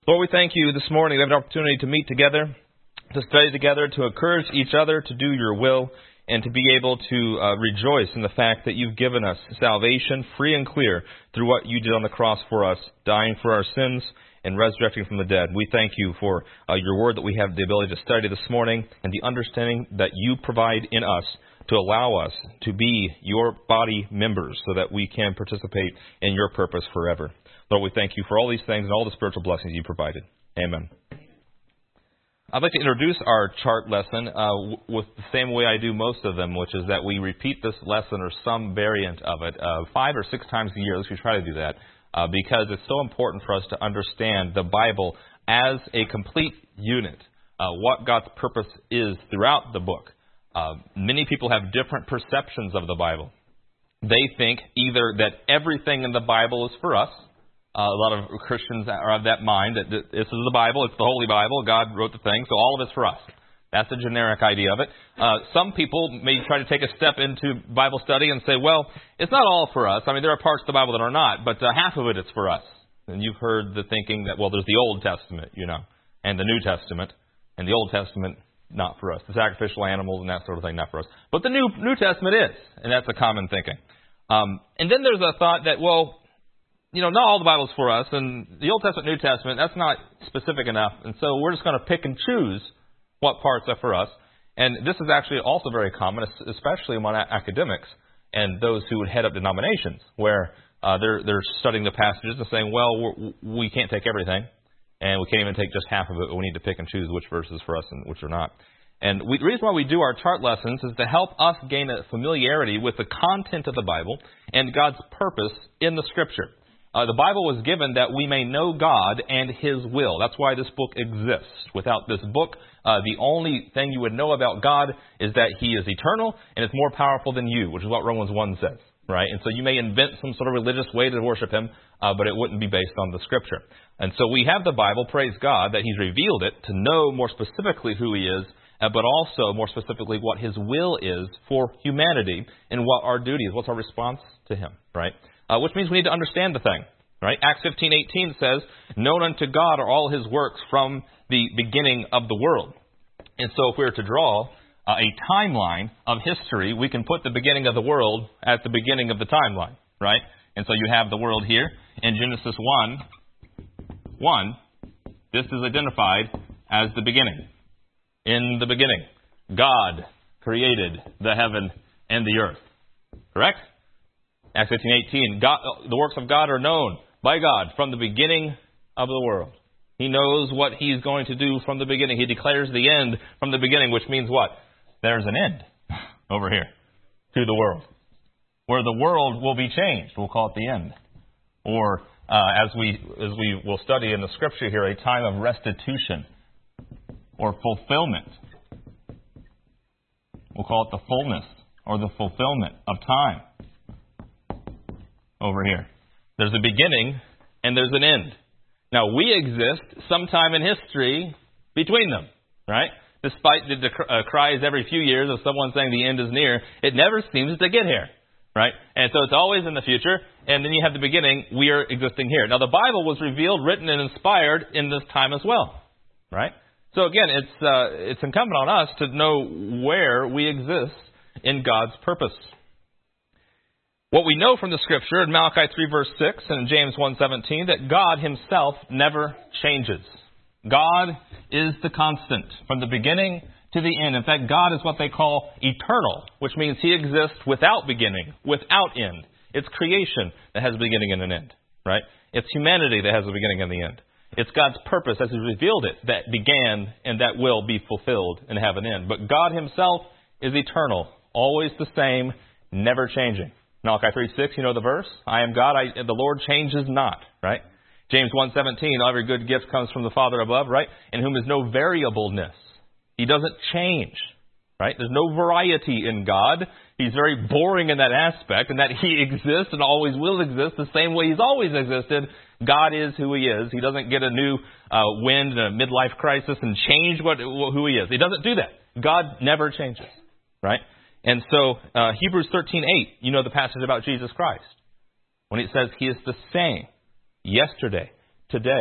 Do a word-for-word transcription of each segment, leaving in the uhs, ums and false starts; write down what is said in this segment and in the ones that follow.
Lord, we thank you this morning. We have an opportunity to meet together, to study together, to encourage each other to do your will, and to be able to uh, rejoice in the fact that you've given us salvation free and clear through what you did on the cross for us, dying for our sins and resurrecting from the dead. We thank you for uh, your word that we have the ability to study this morning and the understanding that you provide in us to allow us to be your body members so that we can participate in your purpose forever. Lord, we thank you for all these things and all the spiritual blessings you provided. Amen. I'd like to introduce our chart lesson uh, w- with the same way I do most of them, which is that we repeat this lesson or some variant of it uh, five or six times a year. At least we try to do that uh, because it's so important for us to understand the Bible as a complete unit, uh, what God's purpose is throughout the book. Uh, many people have different perceptions of the Bible. They think either that everything in the Bible is for us. Uh, a lot of Christians are of that mind that this is the Bible, it's the Holy Bible, God wrote the thing, so all of it's for us. That's the generic idea of it. Uh, some people may try to take a step into Bible study and say, well, it's not all for us. I mean, there are parts of the Bible that are not, but uh, half of it is for us. And you've heard the thinking that, well, there's the Old Testament, you know, and the New Testament, and the Old Testament, not for us. The sacrificial animals and that sort of thing, not for us. But the New New Testament is, and that's a common thinking. Um, and then there's a thought that, well, you know, not all the Bible's for us, and the Old Testament, New Testament, that's not specific enough, and so we're just going to pick and choose what parts are for us. And this is actually also very common, especially among academics and those who would head up denominations, where uh, they're they're studying the passages and saying, well, we're, we can't take everything, and we can't even take just half of it. We need to pick and choose which verses for us and which are not. And we, the reason why we do our chart lessons is to help us gain a familiarity with the content of the Bible and God's purpose in the Scripture. Uh, the Bible was given that we may know God and His will. That's why this book exists. Without this book, uh, the only thing you would know about God is that He is eternal and is more powerful than you, which is what Romans one says, right? And so you may invent some sort of religious way to worship Him, uh, but it wouldn't be based on the Scripture. And so we have the Bible, praise God, that He's revealed it to know more specifically who He is, uh, but also more specifically what His will is for humanity and what our duty is, what's our response to Him, right? Uh, which means we need to understand the thing, right? Acts fifteen eighteen says, known unto God are all His works from the beginning of the world. And so if we were to draw uh, a timeline of history, we can put the beginning of the world at the beginning of the timeline, right? And so you have the world here in Genesis one, one. This is identified as the beginning. In the beginning, God created the heaven and the earth. Correct? Acts fifteen eighteen, God, the works of God are known by God from the beginning of the world. He knows what He's going to do from the beginning. He declares the end from the beginning, which means what? There's an end over here to the world, where the world will be changed. We'll call it the end. Or uh, as we as we will study in the Scripture here, a time of restitution or fulfillment. We'll call it the fullness or the fulfillment of time. Over here. There's a beginning and there's an end. Now, we exist sometime in history between them, right? Despite the uh, cries every few years of someone saying the end is near, it never seems to get here, right? And so it's always in the future, and then you have the beginning, we are existing here. Now, the Bible was revealed, written, and inspired in this time as well, right? So again, it's uh, it's incumbent on us to know where we exist in God's purpose. What we know from the Scripture in Malachi three verse six and James one seventeen, that God Himself never changes. God is the constant from the beginning to the end. In fact, God is what they call eternal, which means He exists without beginning, without end. It's creation that has a beginning and an end, right? It's humanity that has a beginning and the end. It's God's purpose as He revealed it that began and that will be fulfilled and have an end. But God Himself is eternal, always the same, never changing. Malachi three six, you know the verse? I am God, I, the Lord changes not, right? James one seventeen, every good gift comes from the Father above, right? In whom is no variableness. He doesn't change, right? There's no variety in God. He's very boring in that aspect, and that He exists and always will exist the same way He's always existed. God is who He is. He doesn't get a new uh, wind and a midlife crisis and change what who He is. He doesn't do that. God never changes, right? And so, uh, Hebrews thirteen eight, you know the passage about Jesus Christ. When it says He is the same yesterday, today,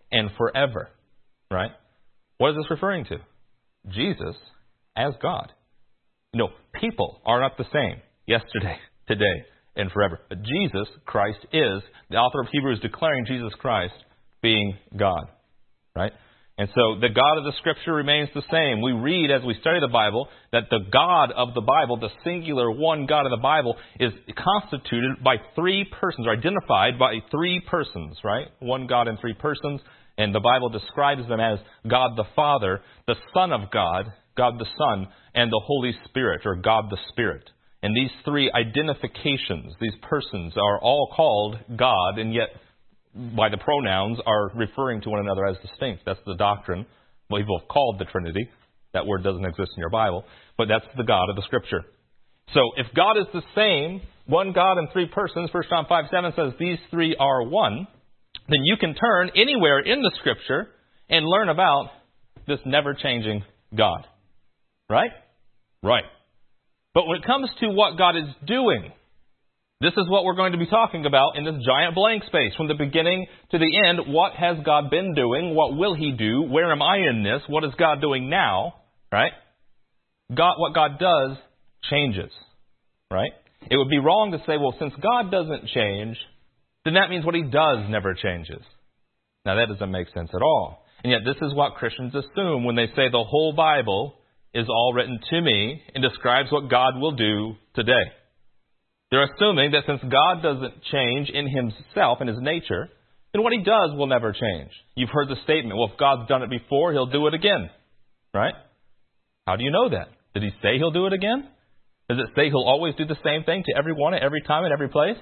and forever. Right? What is this referring to? Jesus as God. You know, people are not the same yesterday, today, and forever. But Jesus Christ is, the author of Hebrews declaring Jesus Christ being God. Right? And so the God of the Scripture remains the same. We read as we study the Bible that the God of the Bible, the singular one God of the Bible, is constituted by three persons, or identified by three persons, right? One God in three persons. And the Bible describes them as God the Father, the Son of God, God the Son, and the Holy Spirit, or God the Spirit. And these three identifications, these persons, are all called God, and yet by the pronouns are referring to one another as distinct. That's the doctrine. Well, people have called the Trinity. That word doesn't exist in your Bible, but that's the God of the Scripture. So if God is the same, one God in three persons, First John five seven says these three are one, then you can turn anywhere in the Scripture and learn about this never-changing God. Right? Right. But when it comes to what God is doing, this is what we're going to be talking about in this giant blank space. From the beginning to the end, what has God been doing? What will He do? Where am I in this? What is God doing now? Right? God, what God does changes. Right? It would be wrong to say, well, since God doesn't change, then that means what He does never changes. Now, that doesn't make sense at all. And yet, this is what Christians assume when they say the whole Bible is all written to me and describes what God will do today. They're assuming that since God doesn't change in Himself and His nature, then what He does will never change. You've heard the statement, well, if God's done it before, He'll do it again. Right? How do you know that? Did He say He'll do it again? Does it say He'll always do the same thing to everyone at every time, at every place?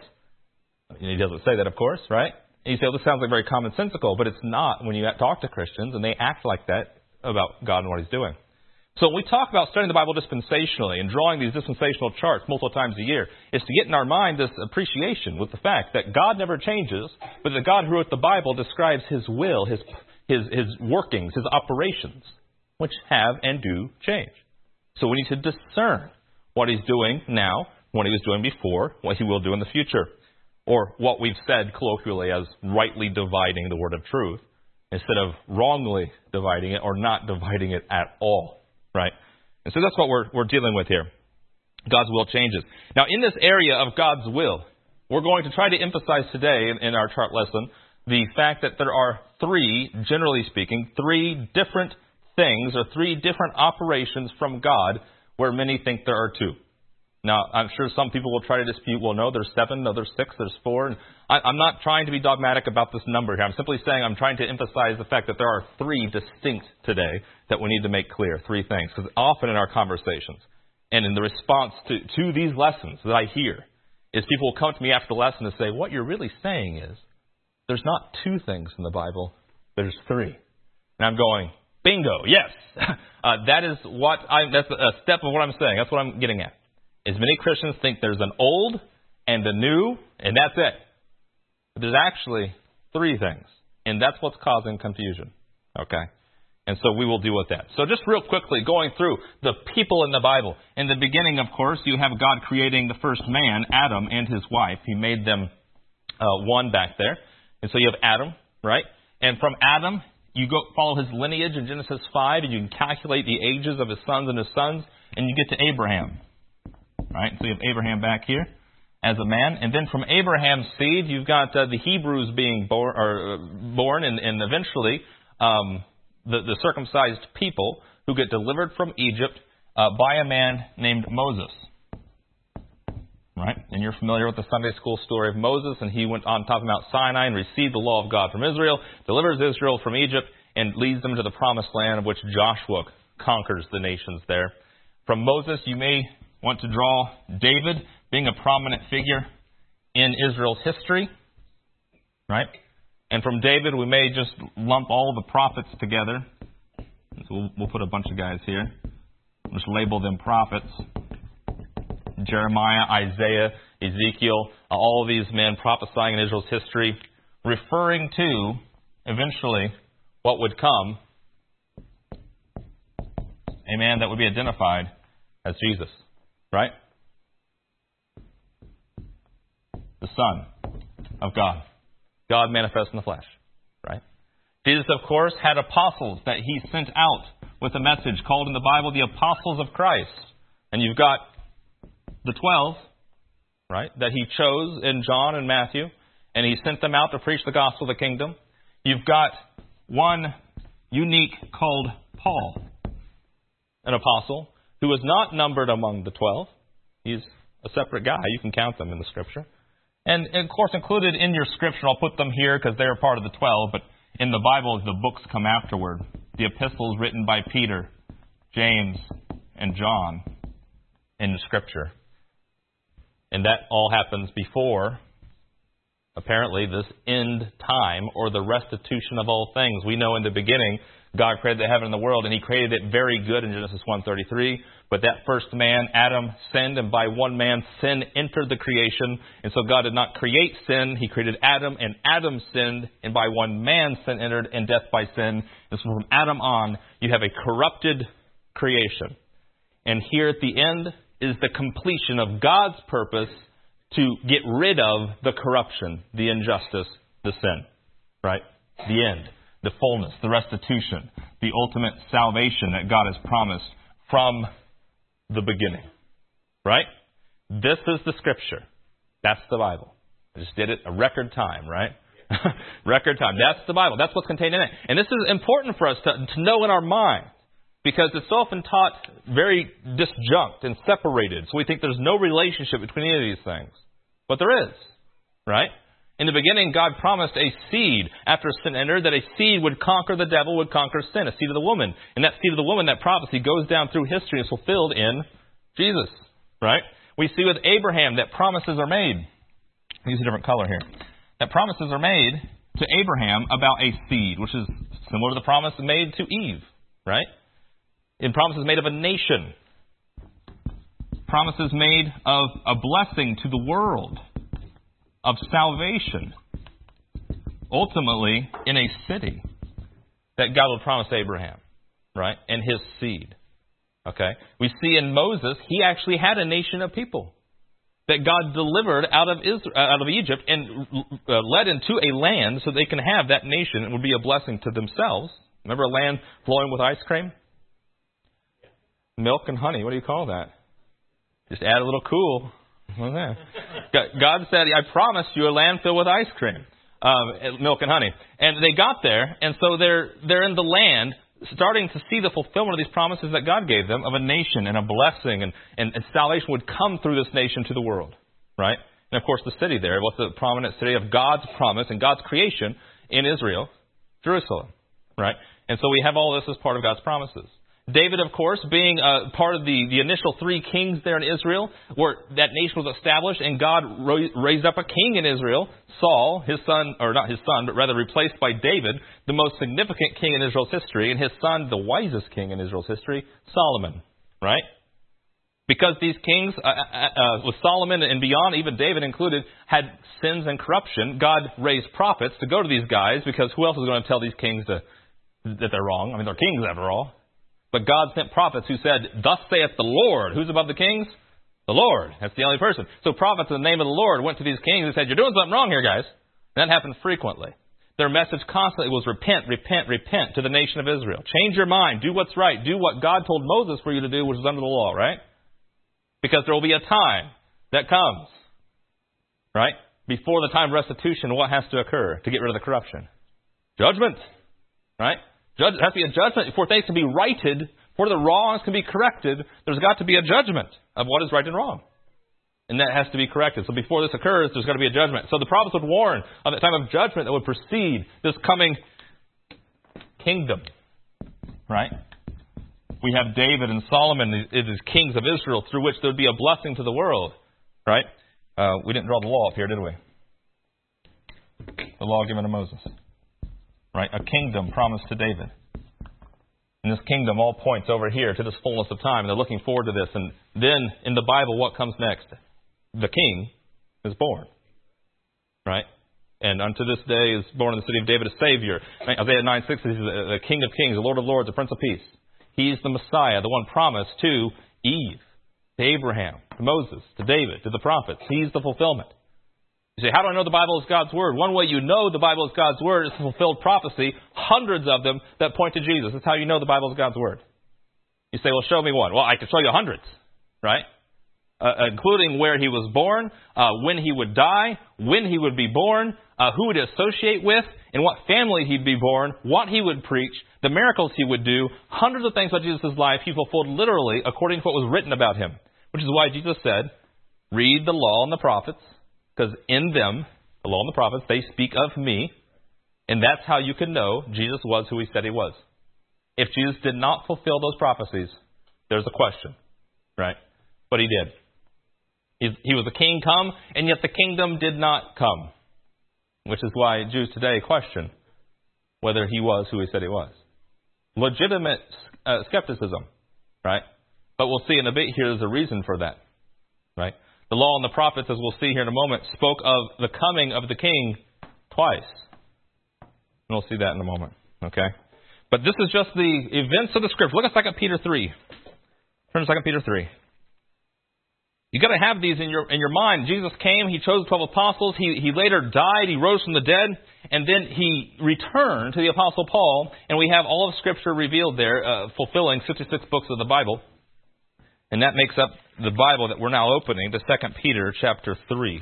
He doesn't say that, of course, right? And you say, well, this sounds like very commonsensical, but it's not when you talk to Christians and they act like that about God and what He's doing. So when we talk about studying the Bible dispensationally and drawing these dispensational charts multiple times a year, is to get in our mind this appreciation with the fact that God never changes, but the God who wrote the Bible describes His will, His, His, His workings, His operations, which have and do change. So we need to discern what He's doing now, what He was doing before, what He will do in the future. Or what we've said colloquially as rightly dividing the word of truth, instead of wrongly dividing it or not dividing it at all. Right? And so that's what we're, we're dealing with here. God's will changes. Now, in this area of God's will, we're going to try to emphasize today in, in our chart lesson the fact that there are three, generally speaking, three different things or three different operations from God where many think there are two. Now, I'm sure some people will try to dispute, well, no, there's seven, no, there's six, there's four. And I, I'm not trying to be dogmatic about this number here. I'm simply saying I'm trying to emphasize the fact that there are three distinct today that we need to make clear, three things. Because often in our conversations and in the response to, to these lessons that I hear is people will come to me after the lesson and say, what you're really saying is there's not two things in the Bible, there's three. And I'm going, bingo, yes. uh, that is what I, that's a step of what I'm saying. That's what I'm getting at. As many Christians think there's an old and a new, and that's it. But there's actually three things, and that's what's causing confusion. Okay? And so we will deal with that. So just real quickly, going through the people in the Bible. In the beginning, of course, you have God creating the first man, Adam, and his wife. He made them uh, one back there. And so you have Adam, right? And from Adam, you go follow his lineage in Genesis five, and you can calculate the ages of his sons and his sons, and you get to Abraham. Right, so you have Abraham back here as a man. And then from Abraham's seed, you've got uh, the Hebrews being born, or, uh, born and, and eventually um, the, the circumcised people who get delivered from Egypt uh, by a man named Moses. Right? And you're familiar with the Sunday school story of Moses, and he went on top of Mount Sinai and received the law of God from Israel, delivers Israel from Egypt, and leads them to the promised land of which Joshua conquers the nations there. From Moses, you may want to draw David being a prominent figure in Israel's history, right? And from David, we may just lump all the prophets together. So we'll, we'll put a bunch of guys here. Just label them prophets. Jeremiah, Isaiah, Ezekiel, all of these men prophesying in Israel's history, referring to, eventually, what would come, a man that would be identified as Jesus. Right? The Son of God. God manifest in the flesh. Right? Jesus, of course, had apostles that he sent out with a message called in the Bible the apostles of Christ. And you've got the twelve, right, that he chose in John and Matthew, and he sent them out to preach the gospel of the kingdom. You've got one unique called Paul, an apostle, who was not numbered among the twelve. He's a separate guy. You can count them in the Scripture. And, and of course, included in your Scripture, I'll put them here because they're part of the twelve, but in the Bible, the books come afterward. The epistles written by Peter, James, and John in the Scripture. And that all happens before, apparently, this end time or the restitution of all things. We know in the beginning, God created the heaven and the world, and He created it very good in Genesis one thirty-three. But that first man, Adam, sinned, and by one man, sin entered the creation. And so God did not create sin. He created Adam, and Adam sinned, and by one man, sin entered, and death by sin. And so from Adam on, you have a corrupted creation. And here at the end is the completion of God's purpose to get rid of the corruption, the injustice, the sin. Right? The end. The fullness, the restitution, the ultimate salvation that God has promised from the beginning. Right? This is the Scripture. That's the Bible. I just did it a record time, right? Record time. That's the Bible. That's what's contained in it. And this is important for us to, to know in our mind, because it's often taught very disjunct and separated. So we think there's no relationship between any of these things. But there is. Right? In the beginning, God promised a seed after sin entered, that a seed would conquer the devil, would conquer sin, a seed of the woman. And that seed of the woman, that prophecy, goes down through history and is fulfilled in Jesus. Right? We see with Abraham that promises are made. I'll use a different color here. That promises are made to Abraham about a seed, which is similar to the promise made to Eve. Right? And promises made of a nation. Promises made of a blessing to the world. Of salvation, ultimately in a city that God will promise Abraham, right, and his seed. Okay, we see in Moses he actually had a nation of people that God delivered out of Israel, out of Egypt and uh, led into a land so they can have that nation. It would be a blessing to themselves. Remember a land flowing with ice cream, milk and honey. What do you call that? Just add a little cool. God said, I promised you a land filled with ice cream, um, milk and honey. And they got there, and so they're they're in the land, starting to see the fulfillment of these promises that God gave them of a nation and a blessing, and, and, and salvation would come through this nation to the world. Right? And of course the city there, what's the prominent city of God's promise and God's creation in Israel? Jerusalem. Right? And so we have all this as part of God's promises. David, of course, being uh, part of the, the initial three kings there in Israel, where that nation was established, and God ro- raised up a king in Israel, Saul, his son, or not his son, but rather replaced by David, the most significant king in Israel's history, and his son, the wisest king in Israel's history, Solomon. Right? Because these kings, uh, uh, with Solomon and beyond, even David included, had sins and corruption, God raised prophets to go to these guys, because who else is going to tell these kings to, that they're wrong? I mean, they're kings after all. But God sent prophets who said, thus saith the Lord. Who's above the kings? The Lord. That's the only person. So prophets in the name of the Lord went to these kings and said, you're doing something wrong here, guys. And that happened frequently. Their message constantly was repent, repent, repent to the nation of Israel. Change your mind. Do what's right. Do what God told Moses for you to do, which is under the law, right? Because there will be a time that comes, right? Before the time of restitution, what has to occur to get rid of the corruption? Judgment, right? Judge, there has to be a judgment for things to be righted, for the wrongs can be corrected. There's got to be a judgment of what is right and wrong. And that has to be corrected. So before this occurs, there's got to be a judgment. So the prophets would warn of the time of judgment that would precede this coming kingdom. Right? We have David and Solomon as kings of Israel, through which there would be a blessing to the world. Right? Uh, we didn't draw the law up here, did we? The law given to Moses. Right? A kingdom promised to David. And this kingdom all points over here to this fullness of time. And they're looking forward to this. And then in the Bible, what comes next? The king is born. Right? And unto this day is born in the city of David a Savior. Isaiah nine six says he's the King of kings, the Lord of lords, the Prince of peace. He's the Messiah, the one promised to Eve, to Abraham, to Moses, to David, to the prophets. He's the fulfillment. You say, how do I know the Bible is God's Word? One way you know the Bible is God's Word is fulfilled prophecy, hundreds of them that point to Jesus. That's how you know the Bible is God's Word. You say, well, show me one. Well, I can show you hundreds, right? Uh, including where he was born, uh, when he would die, when he would be born, uh, who to associate with, in what family he'd be born, what he would preach, the miracles he would do, hundreds of things about Jesus' life he fulfilled literally according to what was written about him. Which is why Jesus said, read the law and the prophets, because in them, the law and the prophets, they speak of me, and that's how you can know Jesus was who he said he was. If Jesus did not fulfill those prophecies, there's a question, right? But he did. He, he was a king come, and yet the kingdom did not come, which is why Jews today question whether he was who he said he was. Legitimate uh, skepticism, right? But we'll see in a bit here there's a reason for that, right? The law and the prophets, as we'll see here in a moment, spoke of the coming of the king twice. And we'll see that in a moment, okay? But this is just the events of the Scripture. Look at Second Peter three. Turn to Second Peter three. You've got to have these in your in your mind. Jesus came, he chose the twelve apostles, he, he later died, he rose from the dead, and then he returned to the Apostle Paul, and we have all of Scripture revealed there, uh, fulfilling sixty-six books of the Bible. And that makes up the Bible that we're now opening, to Second Peter chapter three.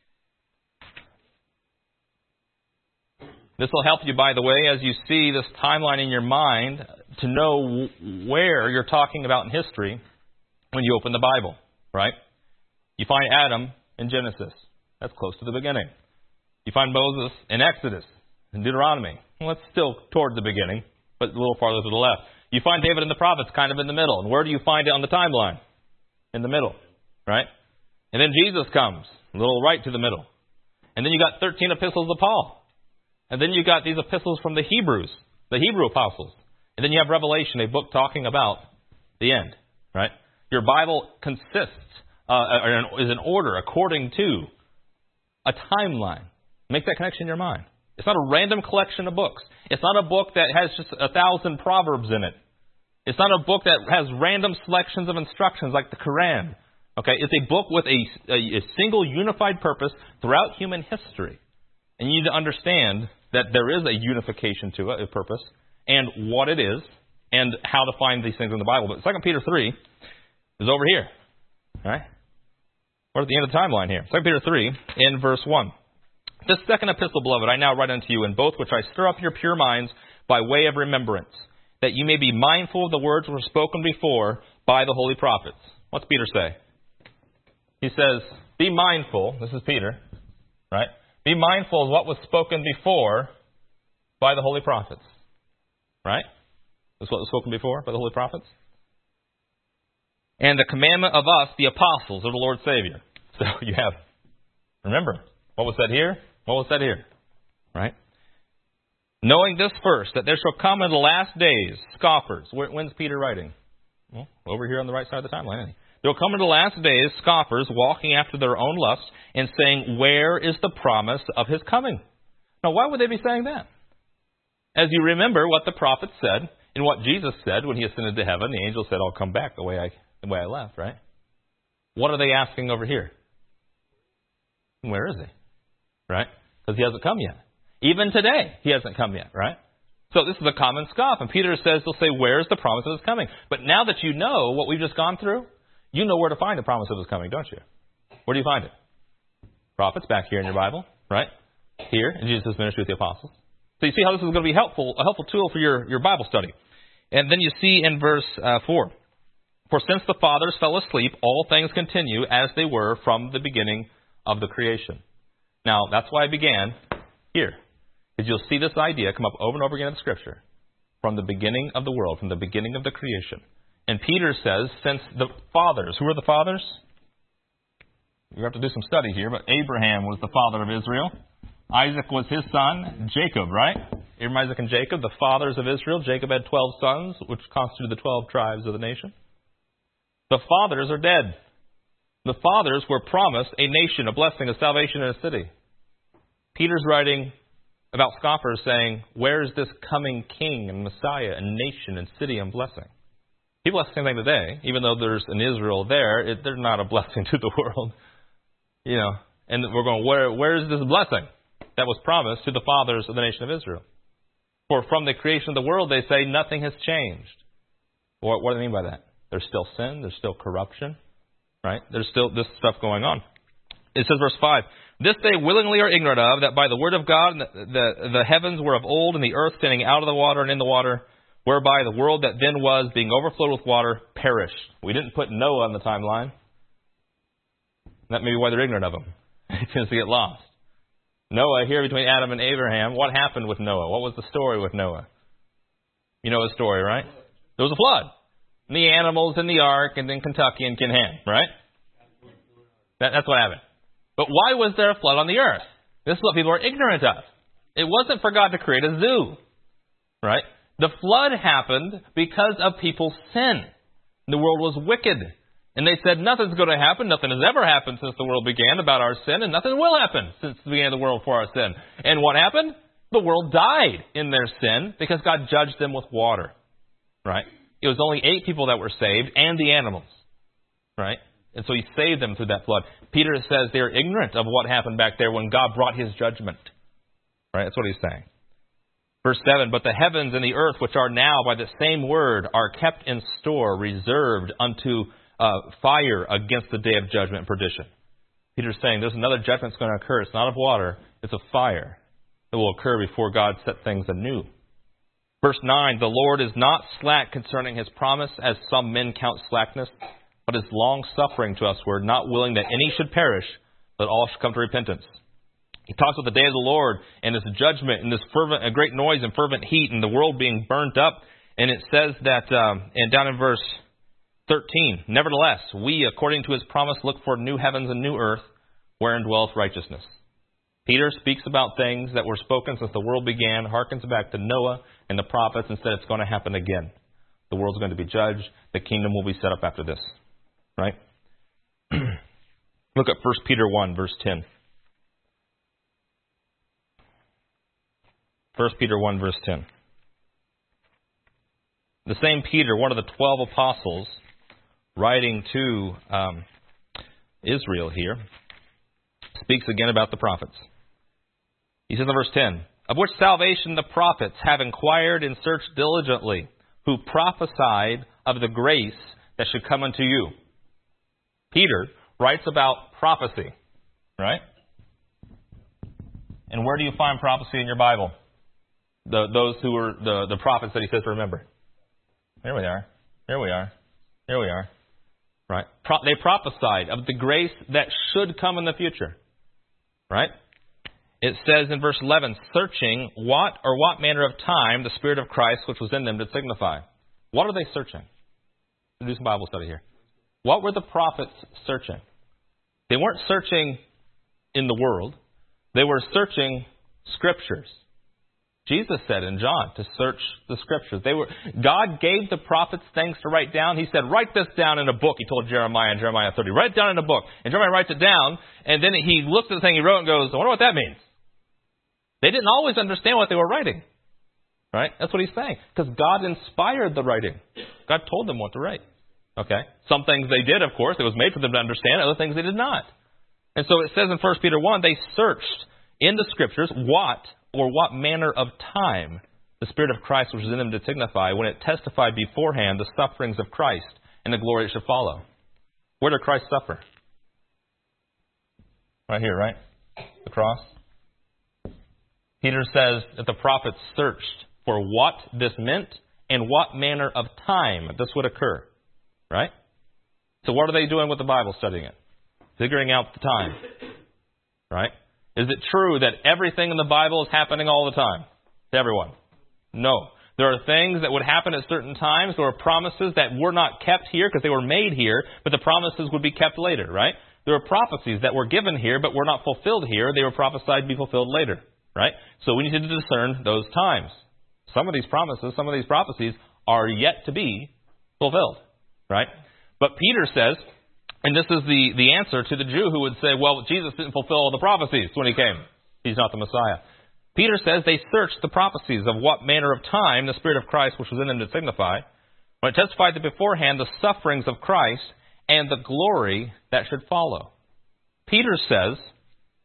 This will help you, by the way, as you see this timeline in your mind, to know where you're talking about in history when you open the Bible, right? You find Adam in Genesis. That's close to the beginning. You find Moses in Exodus, in Deuteronomy. Well, that's still toward the beginning, but a little farther to the left. You find David and the prophets kind of in the middle. And where do you find it on the timeline? In the middle, right? And then Jesus comes, a little right to the middle. And then you got thirteen epistles of Paul. And then you got these epistles from the Hebrews, the Hebrew apostles. And then you have Revelation, a book talking about the end, right? Your Bible consists, uh, is in order according to a timeline. Make that connection in your mind. It's not a random collection of books. It's not a book that has just a thousand proverbs in it. It's not a book that has random selections of instructions like the Quran. Okay, it's a book with a, a, a single unified purpose throughout human history. And you need to understand that there is a unification to it, a purpose, and what it is, and how to find these things in the Bible. But Second Peter three is over here. All right? We're at the end of the timeline here. Second Peter three, in verse one. This second epistle, beloved, I now write unto you, in both which I stir up your pure minds by way of remembrance, that you may be mindful of the words which were spoken before by the holy prophets. What's Peter say? He says, be mindful, this is Peter, right? Be mindful of what was spoken before by the holy prophets. Right? That's what was spoken before by the holy prophets. And the commandment of us, the apostles of the Lord Savior. So you have, remember, what was said here? What was said here? Right? Knowing this first, that there shall come in the last days scoffers. When's Peter writing? Well, over here on the right side of the timeline, isn't he? There will come in the last days scoffers walking after their own lusts and saying, where is the promise of his coming? Now, why would they be saying that? As you remember what the prophet said and what Jesus said when he ascended to heaven, the angel said, I'll come back the way I, the way I left, right? What are they asking over here? Where is he? Right? Because he hasn't come yet. Even today, he hasn't come yet, right? So this is a common scoff. And Peter says, they'll say, where's the promise of his coming? But now that you know what we've just gone through, you know where to find the promise of his coming, don't you? Where do you find it? Prophets, back here in your Bible, right? Here, in Jesus' ministry with the apostles. So you see how this is going to be helpful, a helpful tool for your, your Bible study. And then you see in verse uh, four, for since the fathers fell asleep, all things continue as they were from the beginning of the creation. Now, that's why I began here. Because you'll see this idea come up over and over again in the Scripture. From the beginning of the world, from the beginning of the creation. And Peter says, since the fathers, who are the fathers? You have to do some study here, but Abraham was the father of Israel. Isaac was his son, Jacob, right? Abraham, Isaac, and Jacob, the fathers of Israel. Jacob had twelve sons, which constituted the twelve tribes of the nation. The fathers are dead. The fathers were promised a nation, a blessing, a salvation, and a city. Peter's writing about scoffers saying, where is this coming king and Messiah and nation and city and blessing? People ask the same thing today. Even though there's an Israel there, it, they're not a blessing to the world. You know, And we're going, where, where is this blessing that was promised to the fathers of the nation of Israel? For from the creation of the world, they say nothing has changed. What, what do they mean by that? There's still sin. There's still corruption. Right? There's still this stuff going on. It says, verse five, this they willingly are ignorant of, that by the word of God the, the, the heavens were of old, and the earth standing out of the water and in the water, whereby the world that then was, being overflowed with water, perished. We didn't put Noah on the timeline. That may be why they're ignorant of him. He tends to get lost. Noah, here between Adam and Abraham, what happened with Noah? What was the story with Noah? You know his story, right? There was a flood. And the animals in the ark, and then Kentucky and Kinham, right? That, that's what happened. But why was there a flood on the earth? This is what people are ignorant of. It wasn't for God to create a zoo, right? The flood happened because of people's sin. The world was wicked. And they said, nothing's going to happen. Nothing has ever happened since the world began about our sin, and nothing will happen since the beginning of the world for our sin. And what happened? The world died in their sin because God judged them with water, right? It was only eight people that were saved and the animals, right? And so he saved them through that flood. Peter says they're ignorant of what happened back there when God brought his judgment, right? That's what he's saying. Verse seven, but the heavens and the earth, which are now by the same word, are kept in store, reserved unto Uh, fire against the day of judgment and perdition. Peter's saying there's another judgment that's going to occur. It's not of water. It's of fire that will occur before God set things anew. Verse nine, the Lord is not slack concerning his promise, as some men count slackness, but is long-suffering to usward, not willing that any should perish, but all should come to repentance. He talks about the day of the Lord and this judgment and this fervent, a great noise and fervent heat and the world being burnt up. And it says that, um, and down in verse thirteen, nevertheless, we, according to his promise, look for new heavens and new earth, wherein dwelleth righteousness. Peter speaks about things that were spoken since the world began, harkens back to Noah and the prophets, and said it's going to happen again. The world's going to be judged. The kingdom will be set up after this. Right? Look at First Peter one, verse ten. First Peter one, verse ten. The same Peter, one of the twelve apostles, writing to um, Israel here, speaks again about the prophets. He says in verse ten, of which salvation the prophets have inquired and searched diligently, who prophesied of the grace that should come unto you. Peter writes about prophecy, right? And where do you find prophecy in your Bible? The, those who were the, the prophets that he says to remember. Here we are. Here we are. Here we are. Right? Pro- they prophesied of the grace that should come in the future. Right? It says in verse eleven, searching what or what manner of time the Spirit of Christ which was in them did signify. What are they searching? Let's do some Bible study here. What were the prophets searching? They weren't searching in the world. They were searching Scriptures. Jesus said in John to search the Scriptures. They were God gave the prophets things to write down. He said, write this down in a book. He told Jeremiah in Jeremiah thirty. Write it down in a book. And Jeremiah writes it down. And then he looks at the thing he wrote and goes, I wonder what that means. They didn't always understand what they were writing. Right? That's what he's saying. Because God inspired the writing. God told them what to write. Okay? Some things they did, of course. It was made for them to understand. Other things they did not. And so it says in First Peter one, they searched in the Scriptures what or what manner of time the Spirit of Christ which was in them did signify when it testified beforehand the sufferings of Christ and the glory that should follow. Where did Christ suffer? Right here, right? The cross. Peter says that the prophets searched for what this meant and what manner of time this would occur. Right? So what are they doing with the Bible, studying it? Figuring out the time. Right? Is it true that everything in the Bible is happening all the time to everyone? No. There are things that would happen at certain times. There are promises that were not kept here because they were made here, but the promises would be kept later, right? There are prophecies that were given here but were not fulfilled here. They were prophesied to be fulfilled later, right? So we need to discern those times. Some of these promises, some of these prophecies are yet to be fulfilled, right? But Peter says, and this is the, the answer to the Jew who would say, well, Jesus didn't fulfill all the prophecies when he came. He's not the Messiah. Peter says they searched the prophecies of what manner of time the Spirit of Christ which was in them did signify, when it testified that beforehand the sufferings of Christ and the glory that should follow. Peter says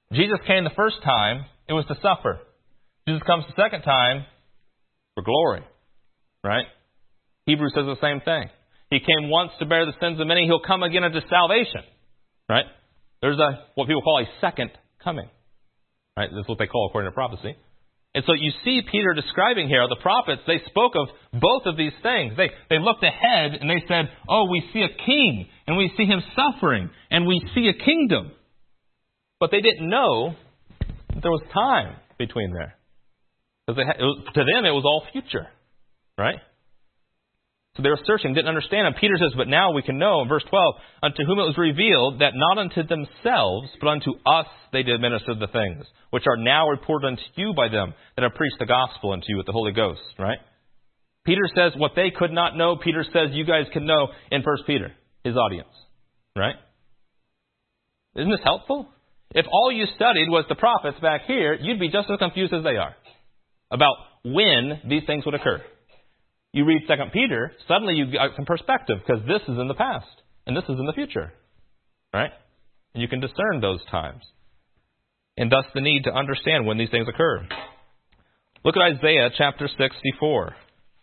Jesus came the first time, it was to suffer. Jesus comes the second time for glory. Right? Hebrews says the same thing. He came once to bear the sins of many. He'll come again unto salvation. Right? There's a what people call a second coming. Right? That's what they call according to prophecy. And so you see Peter describing here, the prophets, they spoke of both of these things. They, they looked ahead and they said, oh, we see a king and we see him suffering and we see a kingdom. But they didn't know that there was time between there. Because they had, it was, to them it was all future. Right? So they were searching, didn't understand. And Peter says, but now we can know, in verse twelve, unto whom it was revealed that not unto themselves, but unto us they did minister the things, which are now reported unto you by them that have preached the gospel unto you with the Holy Ghost. Right? Peter says what they could not know, Peter says you guys can know in First Peter, his audience. Right? Isn't this helpful? If all you studied was the prophets back here, you'd be just as confused as they are about when these things would occur. You read Second Peter, suddenly you got some perspective because this is in the past and this is in the future. Right? And you can discern those times. And thus the need to understand when these things occur. Look at Isaiah chapter sixty-four.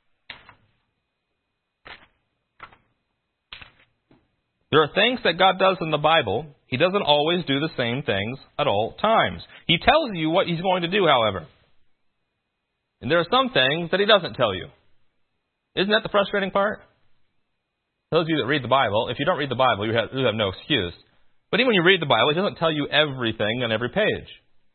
There are things that God does in the Bible. He doesn't always do the same things at all times. He tells you what He's going to do, however. And there are some things that He doesn't tell you. Isn't that the frustrating part? Those of you that read the Bible, if you don't read the Bible, you have, you have no excuse. But even when you read the Bible, He doesn't tell you everything on every page.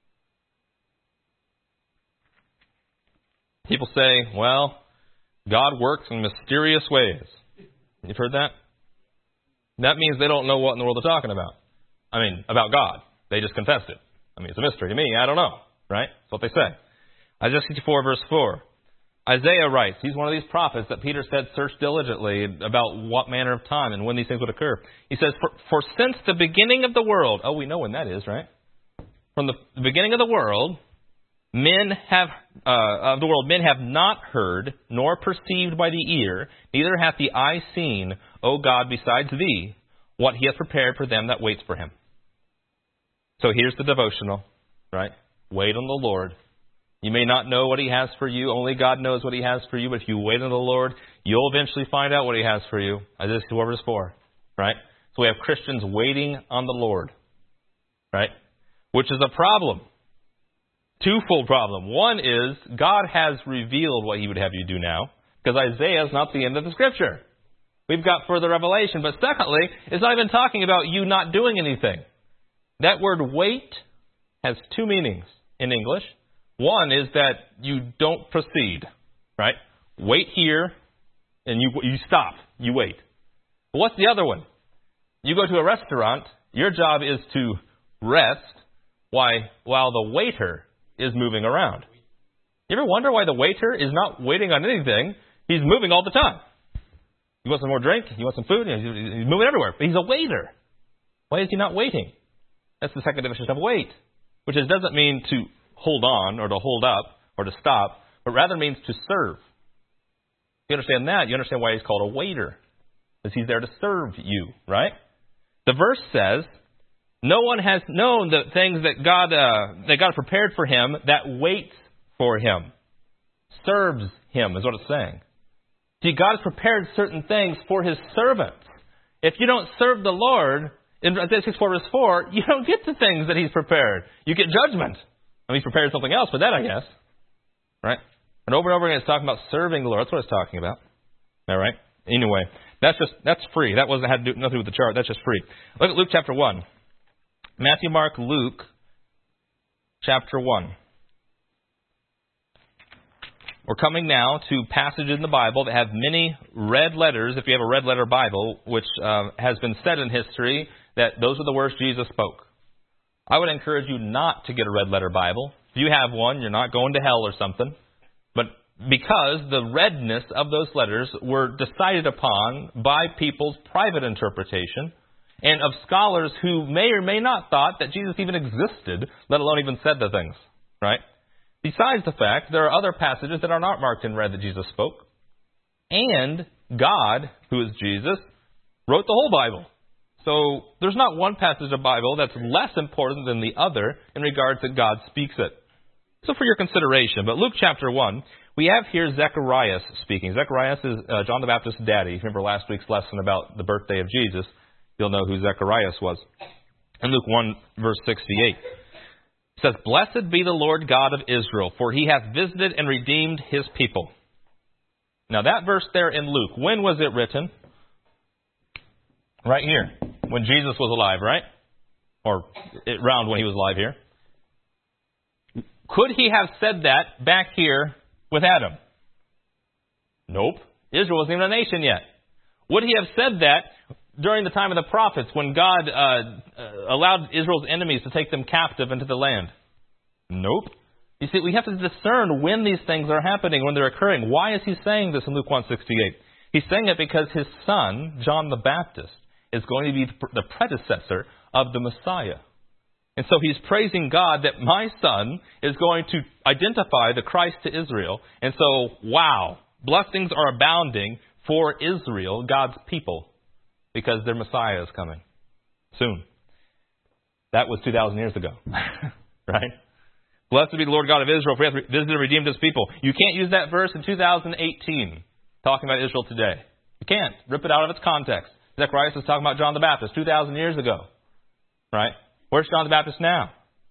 People say, well, God works in mysterious ways. You've heard that? That means they don't know what in the world they're talking about. I mean, about God. They just confessed it. I mean, it's a mystery to me. I don't know. Right? That's what they say. Isaiah sixty-four, verse four. Isaiah writes, he's one of these prophets that Peter said search diligently about what manner of time and when these things would occur. He says, for, for since the beginning of the world, oh, we know when that is, right? From the beginning of the world, men have, uh, of the world, men have not heard, nor perceived by the ear, neither hath the eye seen, O God, besides thee, what He hath prepared for them that waits for Him. So here's the devotional, right? Wait on the Lord. You may not know what He has for you. Only God knows what He has for you. But if you wait on the Lord, you'll eventually find out what He has for you. Isaiah sixty-four, verse four. Right? So we have Christians waiting on the Lord. Right? Which is a problem. Twofold problem. One is God has revealed what He would have you do now. Because Isaiah is not the end of the Scripture. We've got further revelation. But secondly, it's not even talking about you not doing anything. That word wait has two meanings in English. One is that you don't proceed, right? Wait here, and you you stop. You wait. But what's the other one? You go to a restaurant, your job is to rest why, while the waiter is moving around. You ever wonder why the waiter is not waiting on anything? He's moving all the time. You want some more drink? You want some food? He's moving everywhere. But he's a waiter. Why is he not waiting? That's the second definition of wait, which is, doesn't mean to hold on or to hold up or to stop, but rather means to serve. You understand that? You understand why he's called a waiter. Because he's there to serve you, right? The verse says, no one has known the things that God, uh, that God prepared for him that waits for Him. Serves Him is what it's saying. See, God has prepared certain things for His servants. If you don't serve the Lord, in Isaiah sixty-four, verse four, you don't get the things that He's prepared. You get judgment. I mean, He's prepared something else for that, I guess. Right? And over and over again, it's talking about serving the Lord. That's what it's talking about. All right? Anyway, that's just that's free. That wasn't had to do nothing with the chart. That's just free. Look at Luke chapter one. Matthew, Mark, Luke, chapter one. We're coming now to passages in the Bible that have many red letters, if you have a red letter Bible, which uh, has been said in history that those are the words Jesus spoke. I would encourage you not to get a red letter Bible. If you have one, you're not going to hell or something. But because the redness of those letters were decided upon by people's private interpretation and of scholars who may or may not thought that Jesus even existed, let alone even said the things. Right? Besides the fact, there are other passages that are not marked in red that Jesus spoke. And God, who is Jesus, wrote the whole Bible. So there's not one passage of the Bible that's less important than the other in regards that God speaks it. So for your consideration, but Luke chapter one, we have here Zacharias speaking. Zacharias is uh, John the Baptist's daddy. If you remember last week's lesson about the birthday of Jesus, you'll know who Zacharias was. In Luke one, verse sixty-eight, it says, "Blessed be the Lord God of Israel, for he hath visited and redeemed his people." Now that verse there in Luke, when was it written? Right here, when Jesus was alive, right? Or around when he was alive here. Could he have said that back here with Adam? Nope. Israel wasn't even a nation yet. Would he have said that during the time of the prophets when God uh, allowed Israel's enemies to take them captive into the land? Nope. You see, we have to discern when these things are happening, when they're occurring. Why is he saying this in Luke one sixty-eight? He's saying it because his son, John the Baptist, is going to be the predecessor of the Messiah. And so he's praising God that my son is going to identify the Christ to Israel. And so, wow, blessings are abounding for Israel, God's people, because their Messiah is coming soon. That was two thousand years ago, right? Blessed be the Lord God of Israel, for he hath visited and redeemed his people. You can't use that verse in two thousand eighteen, talking about Israel today. You can't. Rip it out of its context. Zacharias is talking about John the Baptist two thousand years ago, right? Where's John the Baptist now?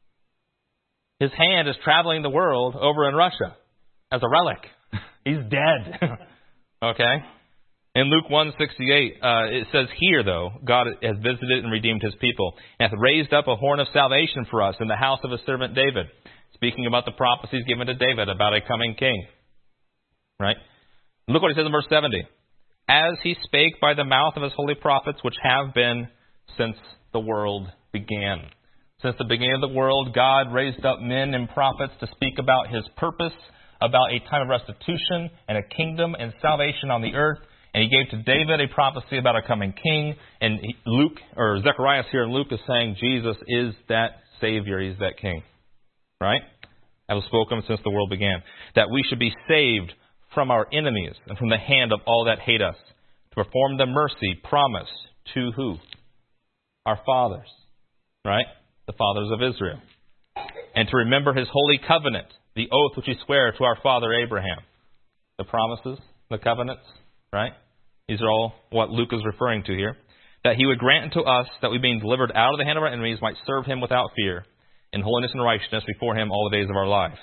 His hand is traveling the world over in Russia as a relic. He's dead. Okay? In Luke one sixty-eight, uh, it says here, though, God has visited and redeemed his people, and hath raised up a horn of salvation for us in the house of his servant David. Speaking about the prophecies given to David about a coming king. Right? Look what he says in verse seventy. As he spake by the mouth of his holy prophets, which have been since the world began. Since the beginning of the world, God raised up men and prophets to speak about his purpose, about a time of restitution and a kingdom and salvation on the earth. And he gave to David a prophecy about a coming king. And Luke, or Zacharias here in Luke, is saying Jesus is that Savior. He's that King. Right? That was spoken since the world began. That we should be saved from our enemies and from the hand of all that hate us, to perform the mercy promised to who? Our fathers. Right? The fathers of Israel. And to remember his holy covenant, the oath which he sware to our father Abraham. The promises, the covenants, right? These are all what Luke is referring to here. That he would grant unto us that we, being delivered out of the hand of our enemies, might serve him without fear, in holiness and righteousness before him all the days of our lives.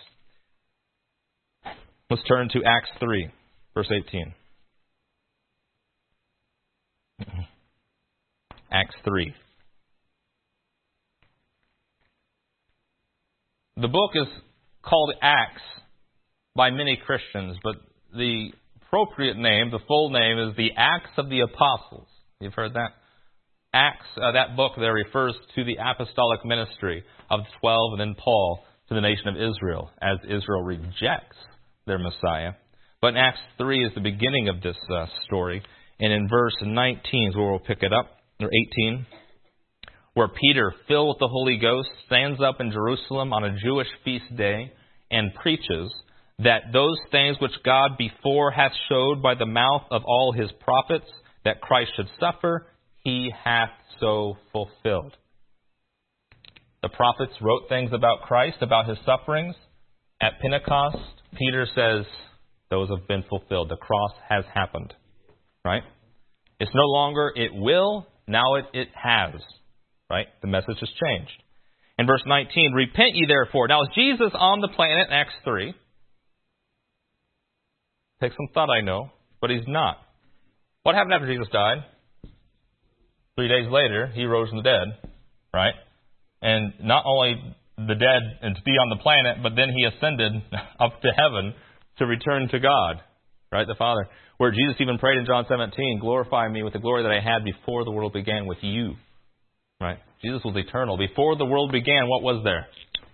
Let's turn to Acts three, verse eighteen. Acts three. The book is called Acts by many Christians, but the appropriate name, the full name, is the Acts of the Apostles. You've heard that? Acts, uh, that book there refers to the apostolic ministry of the twelve and then Paul to the nation of Israel as Israel rejects their Messiah. But in Acts three is the beginning of this uh, story. And in verse nineteen is where we'll pick it up, or eighteen, where Peter, filled with the Holy Ghost, stands up in Jerusalem on a Jewish feast day and preaches that those things which God before hath showed by the mouth of all his prophets, that Christ should suffer, he hath so fulfilled. The prophets wrote things about Christ, about his sufferings. At Pentecost, Peter says, those have been fulfilled. The cross has happened. Right? It's no longer it will, now it, it has. Right? The message has changed. In verse nineteen, repent ye therefore. Now is Jesus on the planet in Acts three? Take some thought, I know, but he's not. What happened after Jesus died? Three days later, he rose from the dead, right? And not only the dead and to be on the planet, but then he ascended up to heaven to return to God, right, the Father. Where Jesus even prayed in John seventeen, glorify me with the glory that I had before the world began with you, right? Jesus was eternal. Before the world began, what was there?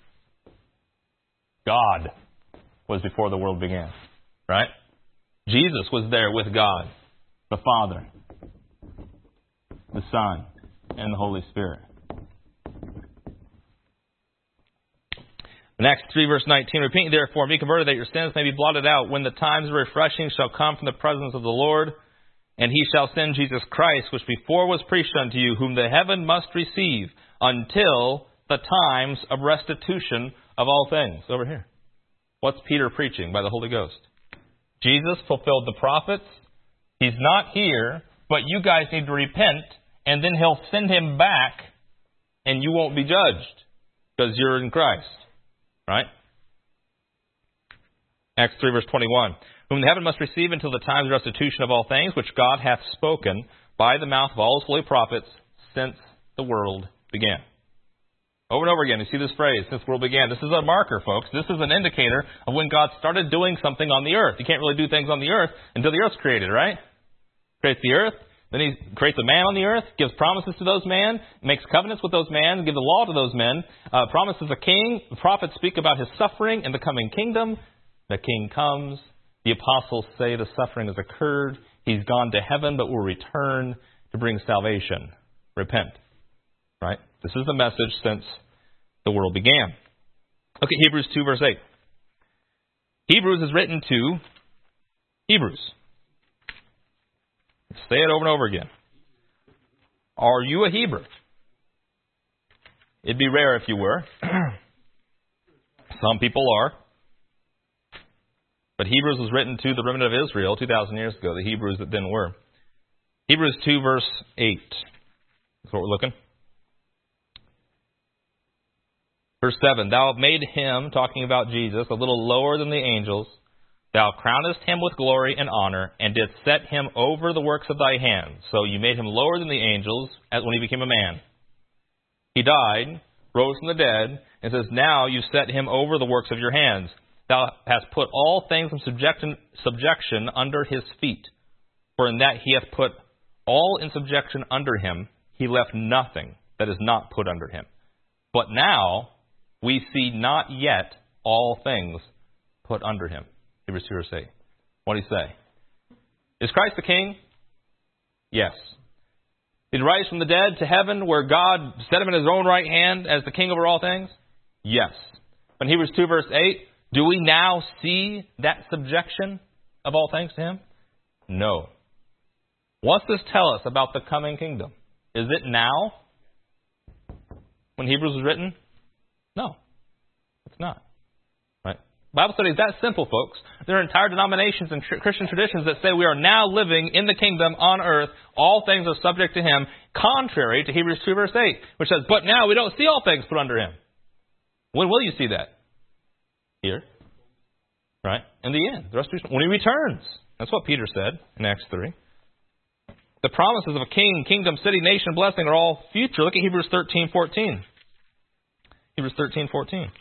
God was before the world began, right? Jesus was there with God, the Father, the Son, and the Holy Spirit. In Acts three, verse nineteen, repent ye therefore and be converted, that your sins may be blotted out, when the times of refreshing shall come from the presence of the Lord, And he shall send Jesus Christ, which before was preached unto you, whom the heaven must receive until the times of restitution of all things. Over here. What's Peter preaching by the Holy Ghost? Jesus fulfilled the prophets. He's not here, but you guys need to repent, and then he'll send him back, and you won't be judged because you're in Christ. Right? Acts three, verse twenty-one. Whom the heaven must receive until the times of restitution of all things, which God hath spoken by the mouth of all his holy prophets since the world began. Over and over again, you see this phrase, since the world began. This is a marker, folks. This is an indicator of when God started doing something on the earth. You can't really do things on the earth until the earth's created, right? Creates the earth, then he creates a man on the earth, gives promises to those men, makes covenants with those men, gives the law to those men, uh, promises a king. The prophets speak about his suffering and the coming kingdom. The king comes. The apostles say the suffering has occurred. He's gone to heaven, but will return to bring salvation. Repent. Right? This is the message since the world began. Look at Hebrews two, verse eight. Hebrews is written to Hebrews. Say it over and over again. Are you a Hebrew? It'd be rare if you were. Some people are. But Hebrews was written to the remnant of Israel two thousand years ago, the Hebrews that then were. Hebrews two, verse eight. That's what we're looking. Verse seven. Thou made him, talking about Jesus, a little lower than the angels. Thou crownest him with glory and honor, and didst set him over the works of thy hands. So you made him lower than the angels when he became a man. He died, rose from the dead, and says, now you set him over the works of your hands. Thou hast put all things in subjection, subjection under his feet. For in that he hath put all in subjection under him, he left nothing that is not put under him. But now we see not yet all things put under him. Hebrews two, verse eight. What do you say? Is Christ the King? Yes. Did he rise from the dead to heaven where God set him in his own right hand as the King over all things? Yes. But in Hebrews two, verse eight, do we now see that subjection of all things to him? No. What's this tell us about the coming kingdom? Is it now? When Hebrews was written? No. It's not. Right? Bible study is that simple, folks. There are entire denominations and tr- Christian traditions that say we are now living in the kingdom on earth. All things are subject to him, contrary to Hebrews two, verse eight, which says, but now we don't see all things put under him. When will you see that? Here. Right? In the end. The restitution. When he returns. That's what Peter said in Acts three. The promises of a king, kingdom, city, nation, blessing are all future. Look at Hebrews thirteen fourteen. Hebrews thirteen fourteen.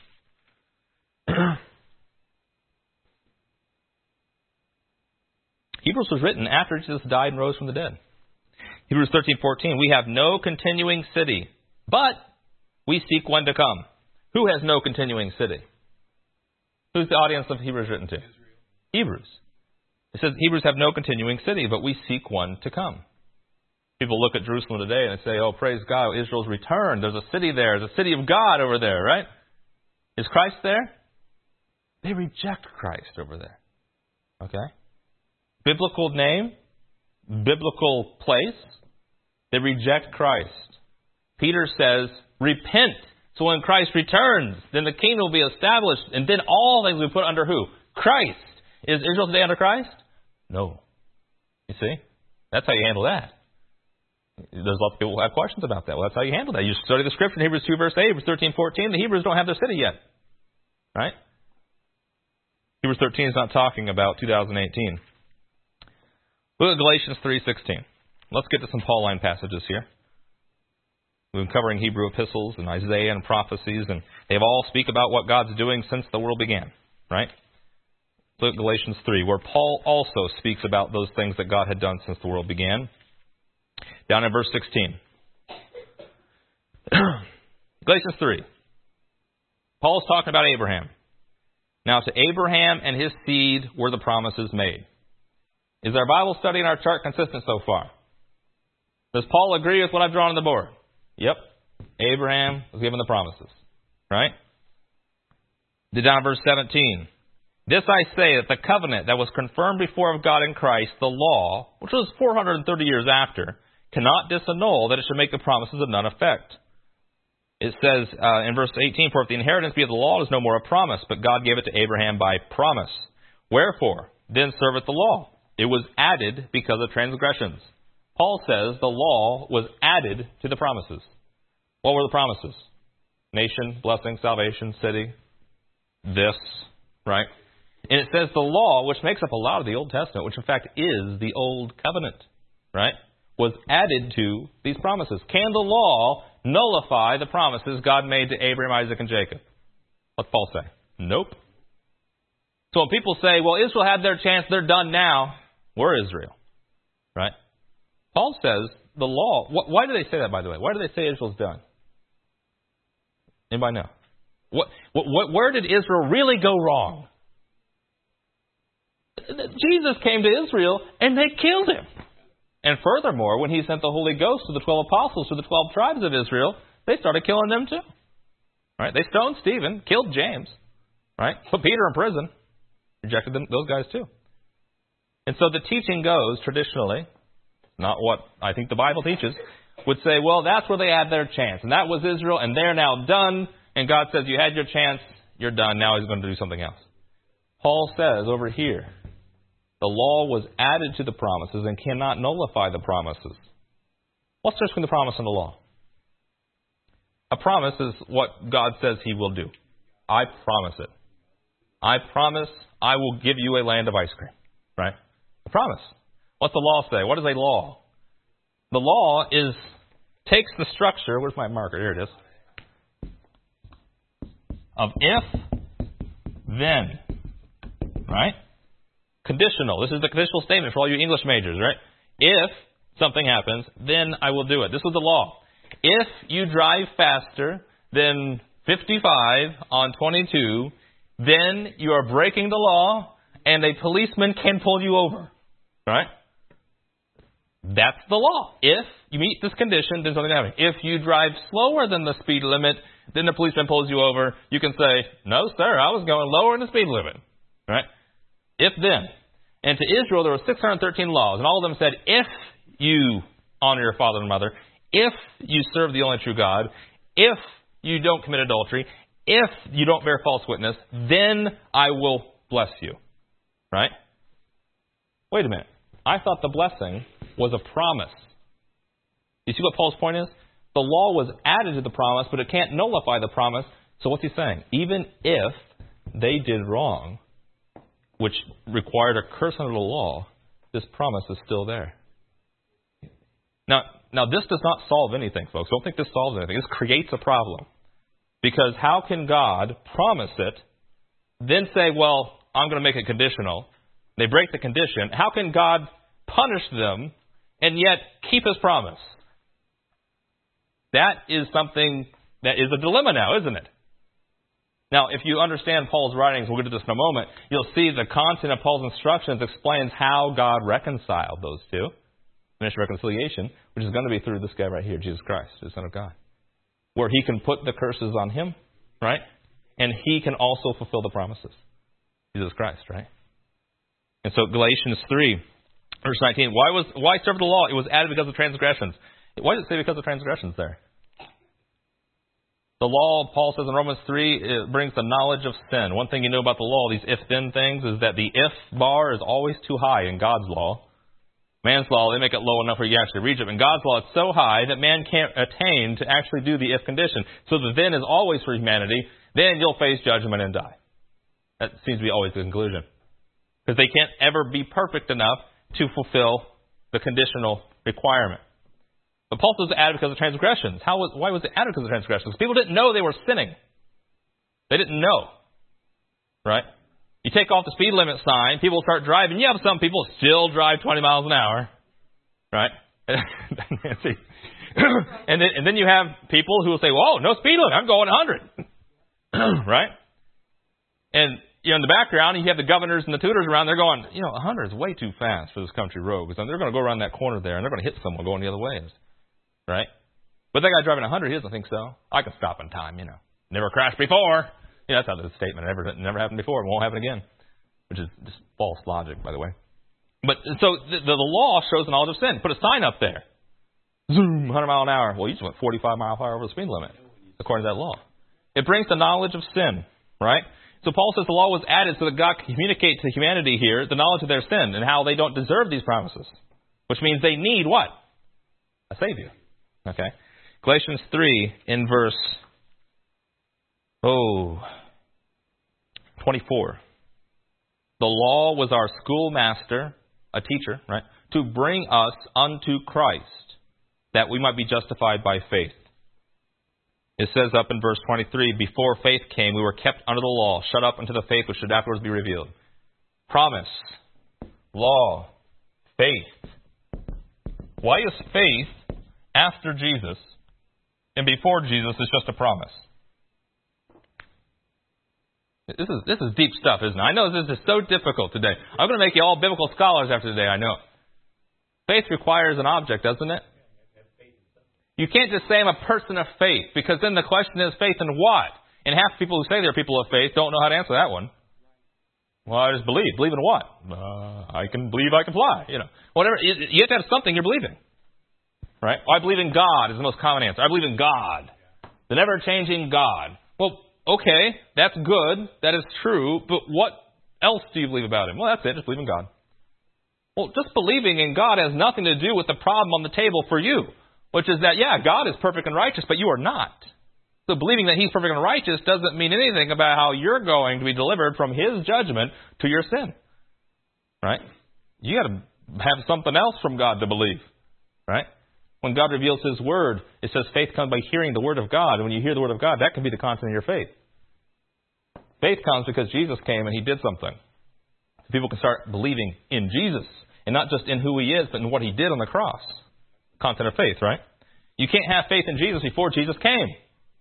Hebrews was written after Jesus died and rose from the dead. Hebrews thirteen fourteen. We have no continuing city, but we seek one to come. Who has no continuing city? Who's the audience of Hebrews written to? Israel. Hebrews. It says Hebrews have no continuing city, but we seek one to come. People look at Jerusalem today and they say, oh, praise God, Israel's returned. There's a city there. There's a city of God over there, right? Is Christ there? They reject Christ over there. Okay? Biblical name, biblical place, they reject Christ. Peter says, repent. So when Christ returns, then the kingdom will be established, and then all things will be put under who? Christ. Is Israel today under Christ? No. You see? That's how you handle that. There's lots of people who have questions about that. Well, that's how you handle that. You study the scripture in Hebrews two, verse eight, Hebrews thirteen, fourteen. The Hebrews don't have their city yet. Right? Hebrews thirteen is not talking about two thousand eighteen. Look at Galatians three sixteen. Let's get to some Pauline passages here. We've been covering Hebrew epistles and Isaiah and prophecies, and they all speak about what God's doing since the world began, right? Look at Galatians three, where Paul also speaks about those things that God had done since the world began. Down in verse sixteen. Galatians three. Paul's talking about Abraham. Now, to Abraham and his seed were the promises made. Is our Bible study and our chart consistent so far? Does Paul agree with what I've drawn on the board? Yep. Abraham was given the promises. Right? Down in verse seventeen. This I say, that the covenant that was confirmed before of God in Christ, the law, which was four hundred thirty years after, cannot disannul that it should make the promises of none effect. It says uh, in verse eighteen, for if the inheritance be of the law, it is no more a promise, but God gave it to Abraham by promise. Wherefore, then serveth the law. It was added because of transgressions. Paul says the law was added to the promises. What were the promises? Nation, blessing, salvation, city, this, right? And it says the law, which makes up a lot of the Old Testament, which in fact is the Old Covenant, right, was added to these promises. Can the law nullify the promises God made to Abraham, Isaac, and Jacob? What's Paul say? Nope. So when people say, well, Israel had their chance, they're done now, we're Israel, right? Paul says the law, wh- why do they say that, by the way? Why do they say Israel's done? Anybody know? What, what, where did Israel really go wrong? Jesus came to Israel and they killed him. And furthermore, when he sent the Holy Ghost to the twelve apostles to the twelve tribes of Israel, they started killing them too. Right? They stoned Stephen, killed James, right? Put Peter in prison, rejected them, those guys too. And so the teaching goes, traditionally, not what I think the Bible teaches, would say, well, that's where they had their chance. And that was Israel, and they're now done. And God says, you had your chance, you're done. Now he's going to do something else. Paul says over here, the law was added to the promises and cannot nullify the promises. What's the difference between the promise and the law? A promise is what God says he will do. I promise it. I promise I will give you a land of ice cream. Right? A promise. What's the law say? What is a law? The law is takes the structure, where's my marker? Here it is. Of if, then. Right? Conditional. This is the conditional statement for all you English majors, right? If something happens, then I will do it. This was the law. If you drive faster than fifty-five on twenty-two, then you are breaking the law and a policeman can pull you over. Right? That's the law. If you meet this condition, then something happens. If you drive slower than the speed limit, then the policeman pulls you over. You can say, no, sir, I was going lower than the speed limit. Right? If then. And to Israel, there were six hundred thirteen laws, and all of them said, if you honor your father and mother, if you serve the only true God, if you don't commit adultery, if you don't bear false witness, then I will bless you. Right? Wait a minute. I thought the blessing was a promise. You see what Paul's point is? The law was added to the promise, but it can't nullify the promise. So what's he saying? Even if they did wrong, which required a curse under the law, this promise is still there. Now, now this does not solve anything, folks. Don't think this solves anything. This creates a problem. Because how can God promise it, then say, well, I'm going to make it conditional. They break the condition. How can God punish them and yet keep his promise? That is something that is a dilemma now, isn't it? Now, if you understand Paul's writings, we'll get to this in a moment, you'll see the content of Paul's instructions explains how God reconciled those two. Ministry of reconciliation, which is going to be through this guy right here, Jesus Christ, the Son of God. Where he can put the curses on him, right? And he can also fulfill the promises. Jesus Christ, right? And so Galatians three, verse nineteen, why was why serve the law? It was added because of transgressions. Why does it say because of transgressions there? The law, Paul says in Romans three, it brings the knowledge of sin. One thing you know about the law, these if-then things, is that the if bar is always too high in God's law. Man's law, they make it low enough where you actually reach it. In God's law, it's so high that man can't attain to actually do the if condition. So the then is always for humanity. Then you'll face judgment and die. That seems to be always the conclusion. Because they can't ever be perfect enough to fulfill the conditional requirement. But Paul says it was added because of transgressions. How was, why was it added because of transgressions? People didn't know they were sinning. They didn't know. Right? You take off the speed limit sign, people start driving. You have some people still drive twenty miles an hour. Right? and, then, and then you have people who will say, whoa, no speed limit. I'm going one hundred. Right? And you know, in the background, you have the governors and the tutors around. They're going, you know, one hundred is way too fast for this country road. Because they're going to go around that corner there, and they're going to hit someone going the other way. Right? But that guy driving one hundred, he doesn't think so. I can stop in time, you know. Never crashed before. You know, that's how the statement. It never, it never happened before. It won't happen again. which is just false logic, by the way. But so the, the law shows the knowledge of sin. Put a sign up there. Zoom, one hundred mile an hour. Well, you just went forty-five mile per hour over the speed limit, according to that law. It brings the knowledge of sin, right? So Paul says the law was added so that God can communicate to humanity here the knowledge of their sin and how they don't deserve these promises, which means they need what? A Savior. Okay. Galatians three in verse, oh, twenty-four. The law was our schoolmaster, a teacher, right, to bring us unto Christ, that we might be justified by faith. It says up in verse twenty-three, before faith came, we were kept under the law, shut up unto the faith which should afterwards be revealed. Promise, law, faith. Why is faith after Jesus and before Jesus is just a promise? This is this is deep stuff, isn't it? I know this is so difficult today. I'm going to make you all biblical scholars after today, I know. Faith requires an object, doesn't it? You can't just say I'm a person of faith, because then the question is faith in what? And half the people who say they're people of faith don't know how to answer that one. Well, I just believe. Believe in what? Uh, I can believe I can fly. You know, whatever. You have to have something you're believing, right? Well, I believe in God is the most common answer. I believe in God, the never-changing God. Well, okay, that's good. That is true. But what else do you believe about Him? Well, that's it. Just believe in God. Well, just believing in God has nothing to do with the problem on the table for you, which is that, yeah, God is perfect and righteous, but you are not. So believing that He's perfect and righteous doesn't mean anything about how you're going to be delivered from His judgment to your sin. Right? You got to have something else from God to believe. Right? When God reveals His Word, it says faith comes by hearing the Word of God. And when you hear the Word of God, that can be the content of your faith. Faith comes because Jesus came and He did something. People can start believing in Jesus, and not just in who He is, but in what He did on the cross. Content of faith, right? You can't have faith in Jesus before Jesus came.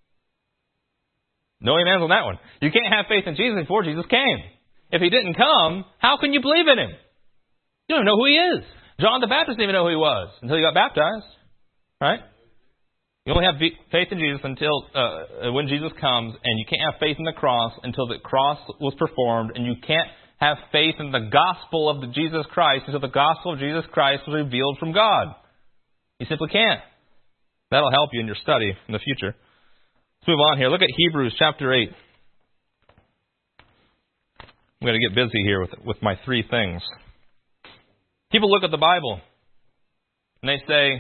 No amens on that one. You can't have faith in Jesus before Jesus came. If He didn't come, how can you believe in Him? You don't even know who He is. John the Baptist didn't even know who He was until he got baptized. Right? You only have faith in Jesus until uh, when Jesus comes, and you can't have faith in the cross until the cross was performed, and you can't have faith in the gospel of the Jesus Christ until the gospel of Jesus Christ was revealed from God. You simply can't. That'll help you in your study in the future. Let's move on here. Look at Hebrews chapter eight. I'm going to get busy here with, with my three things. People look at the Bible and they say,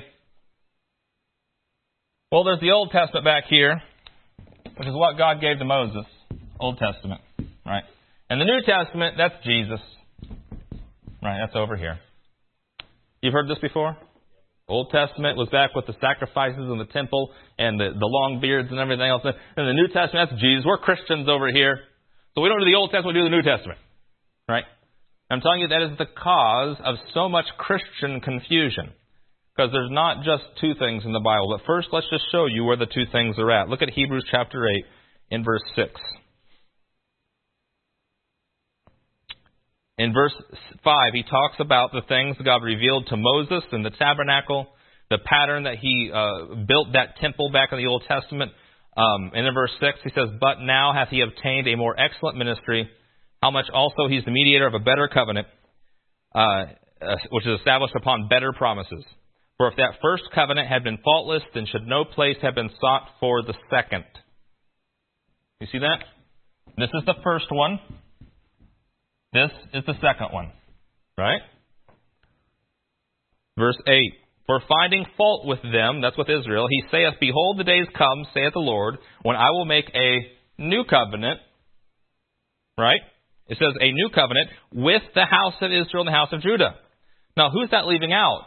well, there's the Old Testament back here, which is what God gave to Moses. Old Testament, right? And the New Testament, that's Jesus. Right, that's over here. You've heard this before? Old Testament was back with the sacrifices in the temple and the, the long beards and everything else. And the New Testament, that's Jesus. We're Christians over here. So we don't do the Old Testament, we do the New Testament. Right? I'm telling you that is the cause of so much Christian confusion. Because there's not just two things in the Bible. But first, let's just show you where the two things are at. Look at Hebrews chapter eight in verse six. In verse five, he talks about the things that God revealed to Moses in the tabernacle, the pattern that he uh, built that temple back in the Old Testament. Um, and in verse six, he says, but now hath he obtained a more excellent ministry, how much also he's the mediator of a better covenant, uh, uh, which is established upon better promises. For if that first covenant had been faultless, then should no place have been sought for the second. You see that? This is the first one. This is the second one. Right? Verse eight. For finding fault with them, that's with Israel, he saith, behold, the days come, saith the Lord, when I will make a new covenant. Right? It says a new covenant with the house of Israel and the house of Judah. Now, who's that leaving out?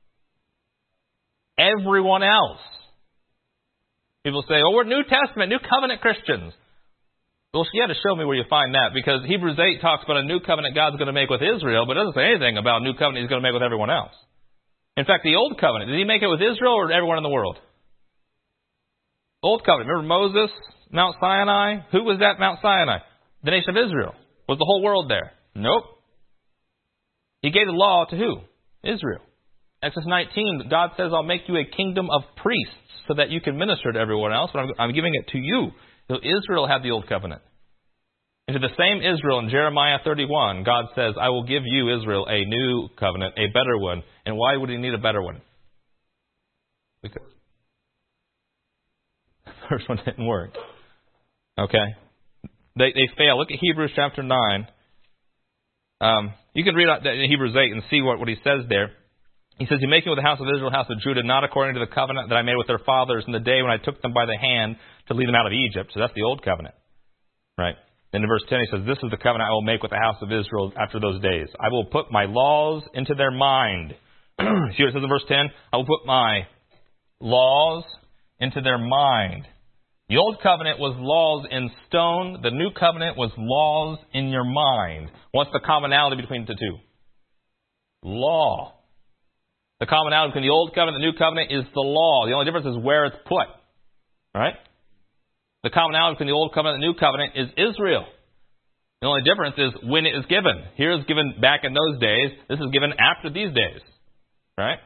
Everyone else. People say, oh, we're New Testament, New Covenant Christians. Well, you had to show me where you find that, because Hebrews eight talks about a new covenant God's going to make with Israel, but it doesn't say anything about a new covenant He's going to make with everyone else. In fact, the Old Covenant, did He make it with Israel or everyone in the world? Old Covenant. Remember Moses, Mount Sinai? Who was at Mount Sinai? The nation of Israel. Was the whole world there? Nope. He gave the law to who? Israel. Exodus nineteen, God says, I'll make you a kingdom of priests so that you can minister to everyone else, but I'm, I'm giving it to you. So Israel had the Old Covenant. And to the same Israel in Jeremiah thirty-one, God says, I will give you, Israel, a new covenant, a better one. And why would he need a better one? Because the first one didn't work. Okay? They they fail. Look at Hebrews chapter nine. Um, you can read out in Hebrews eight and see what, what he says there. He says, you make me with the house of Israel, the house of Judah, not according to the covenant that I made with their fathers in the day when I took them by the hand to lead them out of Egypt. So that's the old covenant. Right? Then in verse ten he says, this is the covenant I will make with the house of Israel after those days. I will put my laws into their mind. See what it says in verse ten? I will put my laws into their mind. The old covenant was laws in stone. The new covenant was laws in your mind. What's the commonality between the two? Law. The commonality between the old covenant and the new covenant is the law. The only difference is where it's put. Right? The commonality between the old covenant and the new covenant is Israel. The only difference is when it is given. Here is given back in those days. This is given after these days. Right?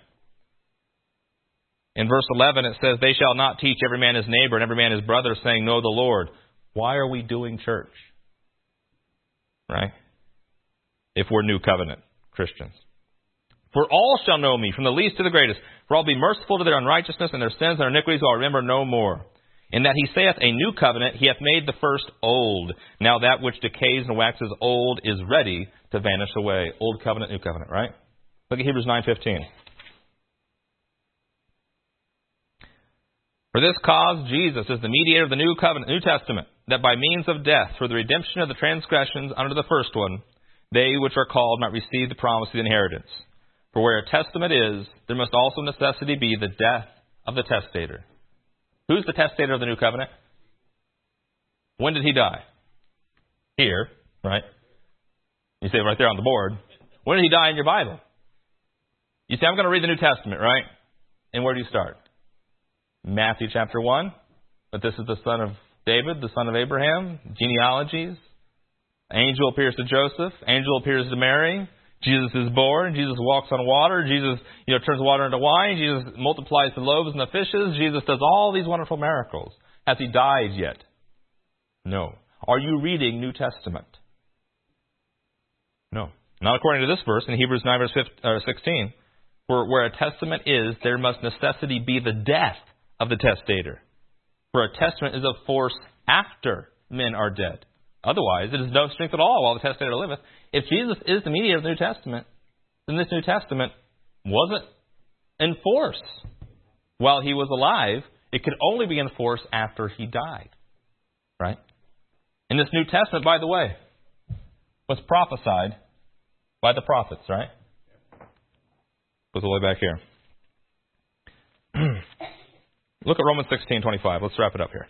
In verse eleven it says, they shall not teach every man his neighbor and every man his brother, saying, know the Lord. Why are we doing church? Right? If we're new covenant Christians. For all shall know me, from the least to the greatest. For I'll be merciful to their unrighteousness, and their sins and their iniquities I'll remember no more. In that he saith, a new covenant, he hath made the first old. Now that which decays and waxes old is ready to vanish away. Old covenant, new covenant, right? Look at Hebrews nine fifteen. For this cause Jesus is the mediator of the new covenant, New Testament, that by means of death, for the redemption of the transgressions under the first one, they which are called might receive the promise of the inheritance. For where a testament is, there must also necessity be the death of the testator. Who's the testator of the new covenant? When did he die? Here, right? You see it right there on the board. When did he die in your Bible? You say, I'm going to read the New Testament, right? And where do you start? Matthew chapter one. But this is the son of David, the son of Abraham. Genealogies. Angel appears to Joseph. Angel appears to Mary. Jesus is born. Jesus walks on water. Jesus, you know, turns water into wine. Jesus multiplies the loaves and the fishes. Jesus does all these wonderful miracles. Has he died yet? No. Are you reading New Testament? No. Not according to this verse in Hebrews nine verse sixteen. For where a testament is, there must necessity be the death of the testator. For a testament is of force after men are dead. Otherwise, it is no strength at all while the testator liveth. If Jesus is the mediator of the New Testament, then this New Testament wasn't in force while he was alive. It could only be in force after he died. Right? And this New Testament, by the way, was prophesied by the prophets, right? Goes all the way back here. Look at Romans sixteen twenty-five. Let's wrap it up here.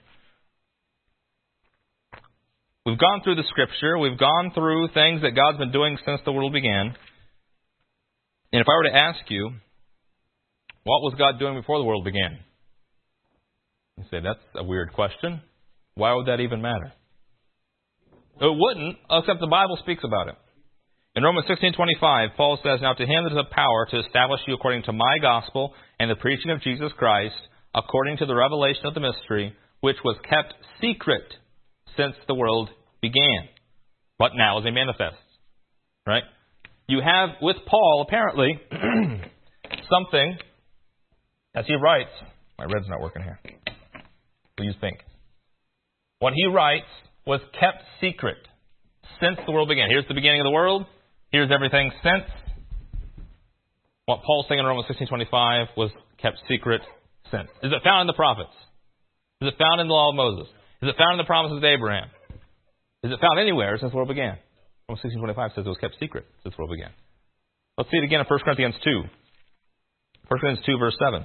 We've gone through the Scripture. We've gone through things that God's been doing since the world began. And if I were to ask you, what was God doing before the world began? You say, that's a weird question. Why would that even matter? It wouldn't, except the Bible speaks about it. In Romans sixteen twenty-five, Paul says, now to him that is a power to establish you according to my gospel and the preaching of Jesus Christ, according to the revelation of the mystery, which was kept secret since the world began, but now is a manifest. Right? You have with Paul, apparently, something, as he writes, my red's not working here. We'll use pink. What he writes was kept secret since the world began. Here's the beginning of the world. Here's everything since. What Paul's saying in Romans sixteen twenty-five was kept secret since. Is it found in the prophets? Is it found in the law of Moses? Is it found in the promises of Abraham? Is it found anywhere since the world began? Romans sixteen twenty-five says it was kept secret since the world began. Let's see it again in First Corinthians two. First Corinthians two, verse seven.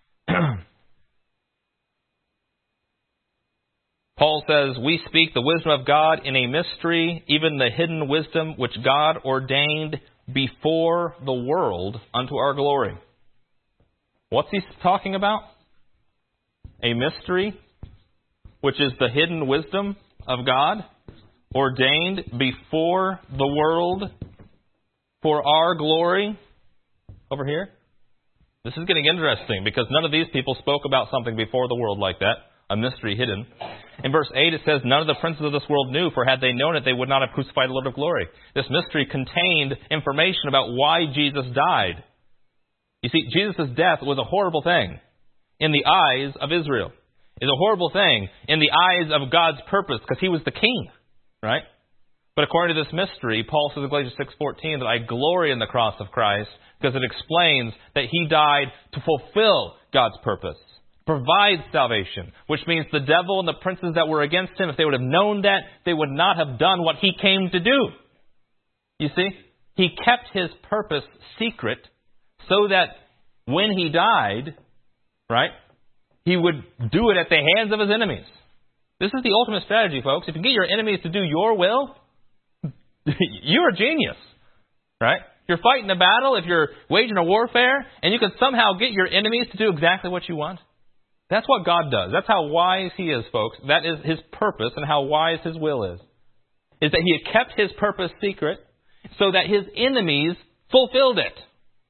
Paul says, we speak the wisdom of God in a mystery, even the hidden wisdom which God ordained before the world unto our glory. What's he talking about? A mystery, which is the hidden wisdom of God, ordained before the world for our glory. Over here. This is getting interesting because none of these people spoke about something before the world like that, a mystery hidden. In verse eight it says, none of the princes of this world knew, for had they known it, they would not have crucified the Lord of glory. This mystery contained information about why Jesus died. You see, Jesus' death was a horrible thing in the eyes of Israel. It's a horrible thing in the eyes of God's purpose because he was the king, right? But according to this mystery, Paul says in Galatians six fourteen that I glory in the cross of Christ because it explains that he died to fulfill God's purpose, provide salvation, which means the devil and the princes that were against him, if they would have known that, they would not have done what he came to do. You see, he kept his purpose secret so that when he died, right, he would do it at the hands of his enemies. This is the ultimate strategy, folks. If you get your enemies to do your will, you're a genius, right? You're fighting a battle, if you're waging a warfare, and you can somehow get your enemies to do exactly what you want. That's what God does. That's how wise he is, folks. That is his purpose and how wise his will is. Is that he had kept his purpose secret so that his enemies fulfilled it,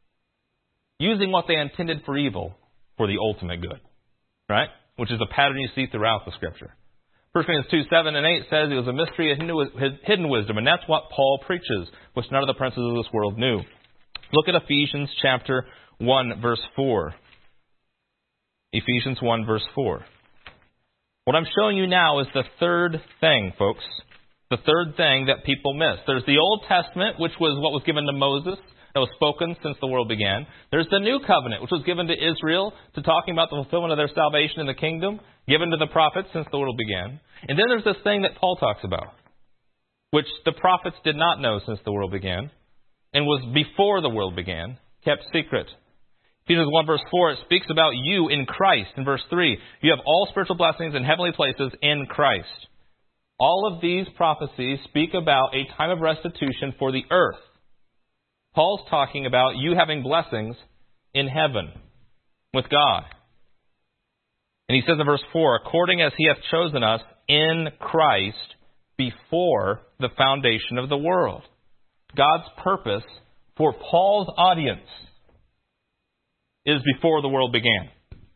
using what they intended for evil for the ultimate good, right? Which is a pattern you see throughout the Scripture. First Corinthians two, seven and eight says it was a mystery of hidden wisdom, and that's what Paul preaches, which none of the princes of this world knew. Look at Ephesians chapter one, verse four. Ephesians one, verse four. What I'm showing you now is the third thing, folks. The third thing that people miss. There's the Old Testament, which was what was given to Moses, that was spoken since the world began. There's the New Covenant, which was given to Israel, to talking about the fulfillment of their salvation in the kingdom, given to the prophets since the world began. And then there's this thing that Paul talks about, which the prophets did not know since the world began, and was before the world began, kept secret. Ephesians one, verse four, it speaks about you in Christ. In verse three, you have all spiritual blessings in heavenly places in Christ. All of these prophecies speak about a time of restitution for the earth. Paul's talking about you having blessings in heaven with God. And he says in verse four, according as he hath chosen us in Christ before the foundation of the world. God's purpose for Paul's audience is before the world began.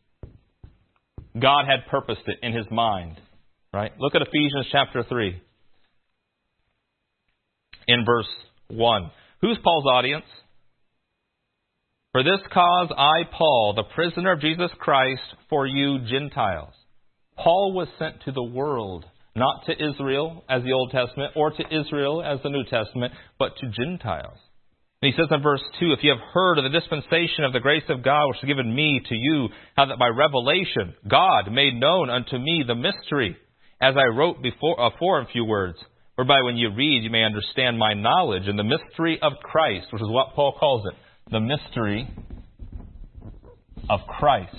God had purposed it in his mind. Right? Look at Ephesians chapter three. In verse one. Who's Paul's audience? For this cause I, Paul, the prisoner of Jesus Christ, for you Gentiles. Paul was sent to the world, not to Israel as the Old Testament, or to Israel as the New Testament, but to Gentiles. And he says in verse two, if you have heard of the dispensation of the grace of God which is given me to you, how that by revelation God made known unto me the mystery, as I wrote before, afore in few words, whereby when you read you may understand my knowledge in the mystery of Christ, which is what Paul calls it, the mystery of Christ.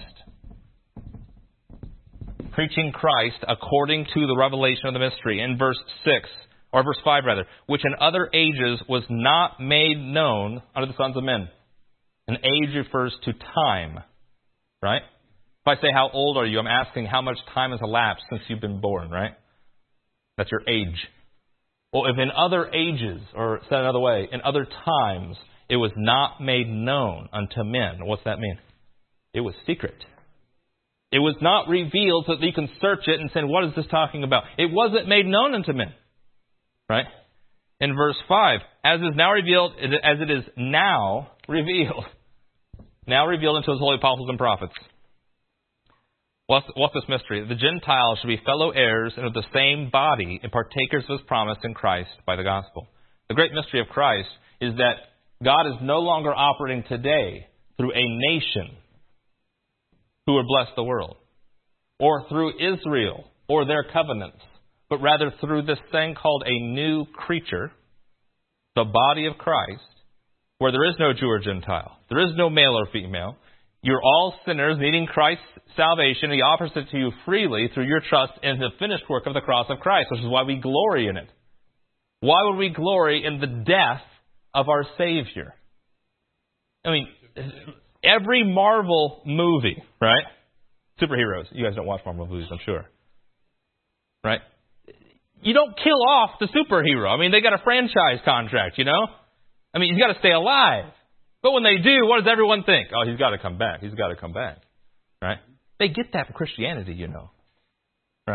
Preaching Christ according to the revelation of the mystery. In verse six, or verse five rather, which in other ages was not made known unto the sons of men. An age refers to time, right? If I say, how old are you? I'm asking how much time has elapsed since you've been born, right? That's your age. Well, if in other ages, or said another way, in other times, it was not made known unto men. What's that mean? It was secret. It was not revealed so that you can search it and say, what is this talking about? It wasn't made known unto men. Right? In verse five, as is now revealed, as it is now revealed. Now revealed unto his holy apostles and prophets. What's, what's this mystery? The Gentiles should be fellow heirs and of the same body and partakers of his promise in Christ by the gospel. The great mystery of Christ is that God is no longer operating today through a nation who would bless the world, or through Israel or their covenants, but rather through this thing called a new creature, the body of Christ, where there is no Jew or Gentile, there is no male or female. You're all sinners needing Christ's salvation. He offers it to you freely through your trust in the finished work of the cross of Christ, which is why we glory in it. Why would we glory in the death of our Savior? I mean, every Marvel movie, right? Superheroes. You guys don't watch Marvel movies, I'm sure. Right? You don't kill off the superhero. I mean, they got a franchise contract, you know? I mean, he's got to stay alive. But when they do, what does everyone think? Oh, he's got to come back. He's got to come back. Right? They get that from Christianity, you know. Right?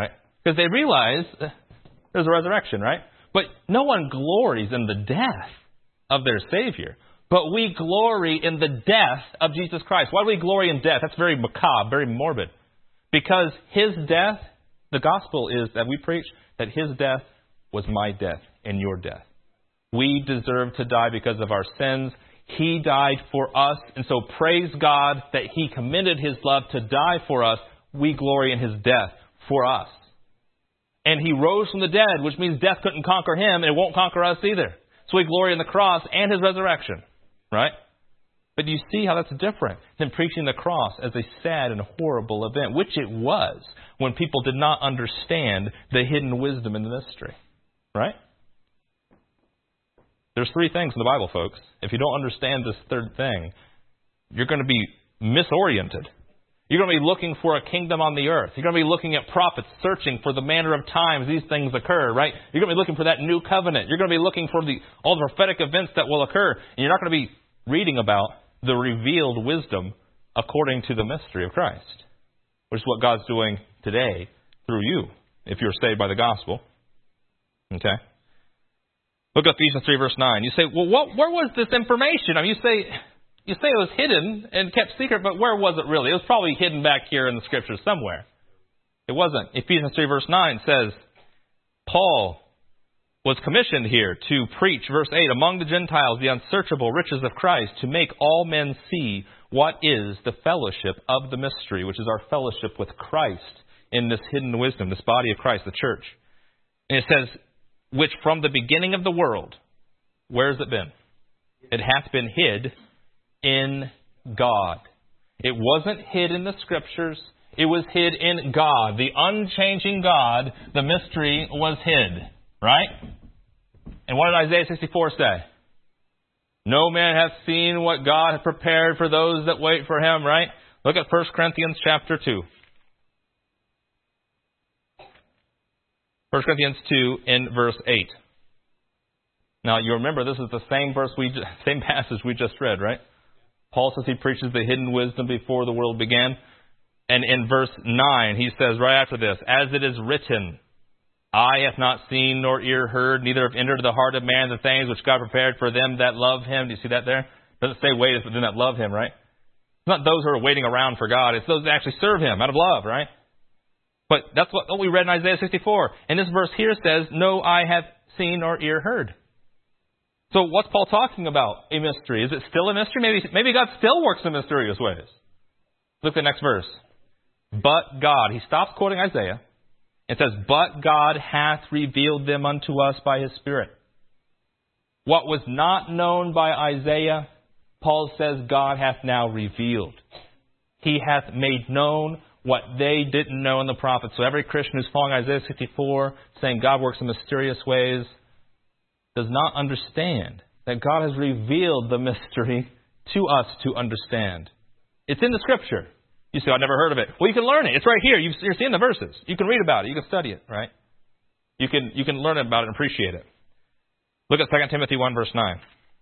Because they realize there's a resurrection, right? But no one glories in the death of their Savior. But we glory in the death of Jesus Christ. Why do we glory in death? That's very macabre, very morbid. Because His death, the gospel is that we preach that His death was my death and your death. We deserve to die because of our sins. He died for us. And so praise God that He commended His love to die for us. We glory in His death for us. And He rose from the dead, which means death couldn't conquer Him, and it won't conquer us either. So we glory in the cross and His resurrection. Right? But do you see how that's different than preaching the cross as a sad and horrible event, which it was when people did not understand the hidden wisdom in the mystery. Right? There's three things in the Bible, folks. If you don't understand this third thing, you're going to be misoriented. You're going to be looking for a kingdom on the earth. You're going to be looking at prophets, searching for the manner of times these things occur, right? You're going to be looking for that new covenant. You're going to be looking for the all the prophetic events that will occur. And you're not going to be reading about the revealed wisdom according to the mystery of Christ, which is what God's doing today through you, if you're saved by the gospel. Okay? Look at Ephesians three, verse nine. You say, well, what, where was this information? I mean, you say... You say it was hidden and kept secret, but where was it really? It was probably hidden back here in the Scriptures somewhere. It wasn't. Ephesians three, verse nine says, Paul was commissioned here to preach, verse eight, among the Gentiles the unsearchable riches of Christ, to make all men see what is the fellowship of the mystery, which is our fellowship with Christ in this hidden wisdom, this body of Christ, the church. And it says, which from the beginning of the world, where has it been? It hath been hid in God. It wasn't hid in the Scriptures. It was hid in God. The unchanging God, the mystery was hid. Right? And what did Isaiah sixty-four say? No man hath seen what God hath prepared for those that wait for Him. Right? Look at First Corinthians chapter two. First Corinthians two in verse eight. Now, you remember this is the same verse we, same passage we just read, right? Paul says he preaches the hidden wisdom before the world began. And in verse nine, he says right after this, as it is written, eye hath not seen nor ear heard, neither have entered the heart of man the things which God prepared for them that love Him. Do you see that there? It doesn't say wait, but them that love Him, right? It's not those who are waiting around for God. It's those that actually serve Him out of love, right? But that's what, what we read in Isaiah sixty-four. And this verse here says, no eye hath seen nor ear heard. So what's Paul talking about? A mystery. Is it still a mystery? Maybe, maybe God still works in mysterious ways. Look at the next verse. But God. He stops quoting Isaiah. It says, but God hath revealed them unto us by His Spirit. What was not known by Isaiah, Paul says God hath now revealed. He hath made known what they didn't know in the prophets. So every Christian who's following Isaiah sixty-four, saying God works in mysterious ways, does not understand that God has revealed the mystery to us to understand. It's in the Scripture. You say, I never heard of it. Well, you can learn it. It's right here. You're seeing the verses. You can read about it. You can study it, right? You can you can learn about it and appreciate it. Look at Second Timothy one, verse nine.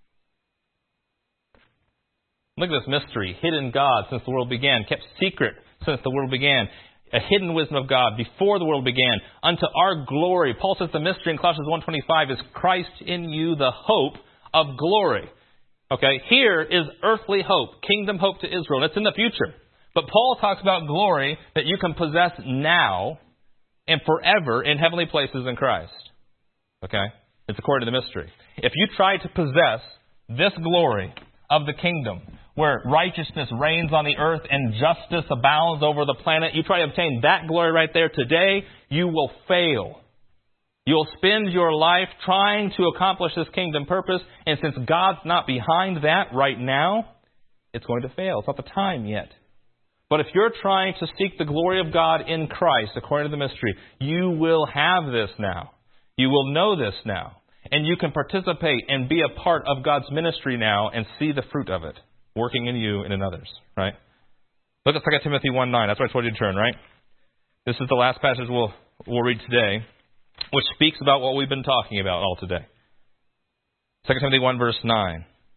Look at this mystery. Hidden God since the world began. Kept secret since the world began. A hidden wisdom of God before the world began, unto our glory. Paul says the mystery in Colossians one twenty-five is Christ in you, the hope of glory. Okay, here is earthly hope, kingdom hope to Israel. It's in the future. But Paul talks about glory that you can possess now and forever in heavenly places in Christ. Okay, it's according to the mystery. If you try to possess this glory of the kingdom, where righteousness reigns on the earth and justice abounds over the planet, you try to obtain that glory right there today, you will fail. You'll spend your life trying to accomplish this kingdom purpose, and since God's not behind that right now, it's going to fail. It's not the time yet. But if you're trying to seek the glory of God in Christ, according to the mystery, you will have this now. You will know this now. And you can participate and be a part of God's ministry now and see the fruit of it working in you and in others, right? Look at Second Timothy one nine. That's where I told you to turn, right? This is the last passage we'll, we'll read today, which speaks about what we've been talking about all today. Second Timothy one, verse nine.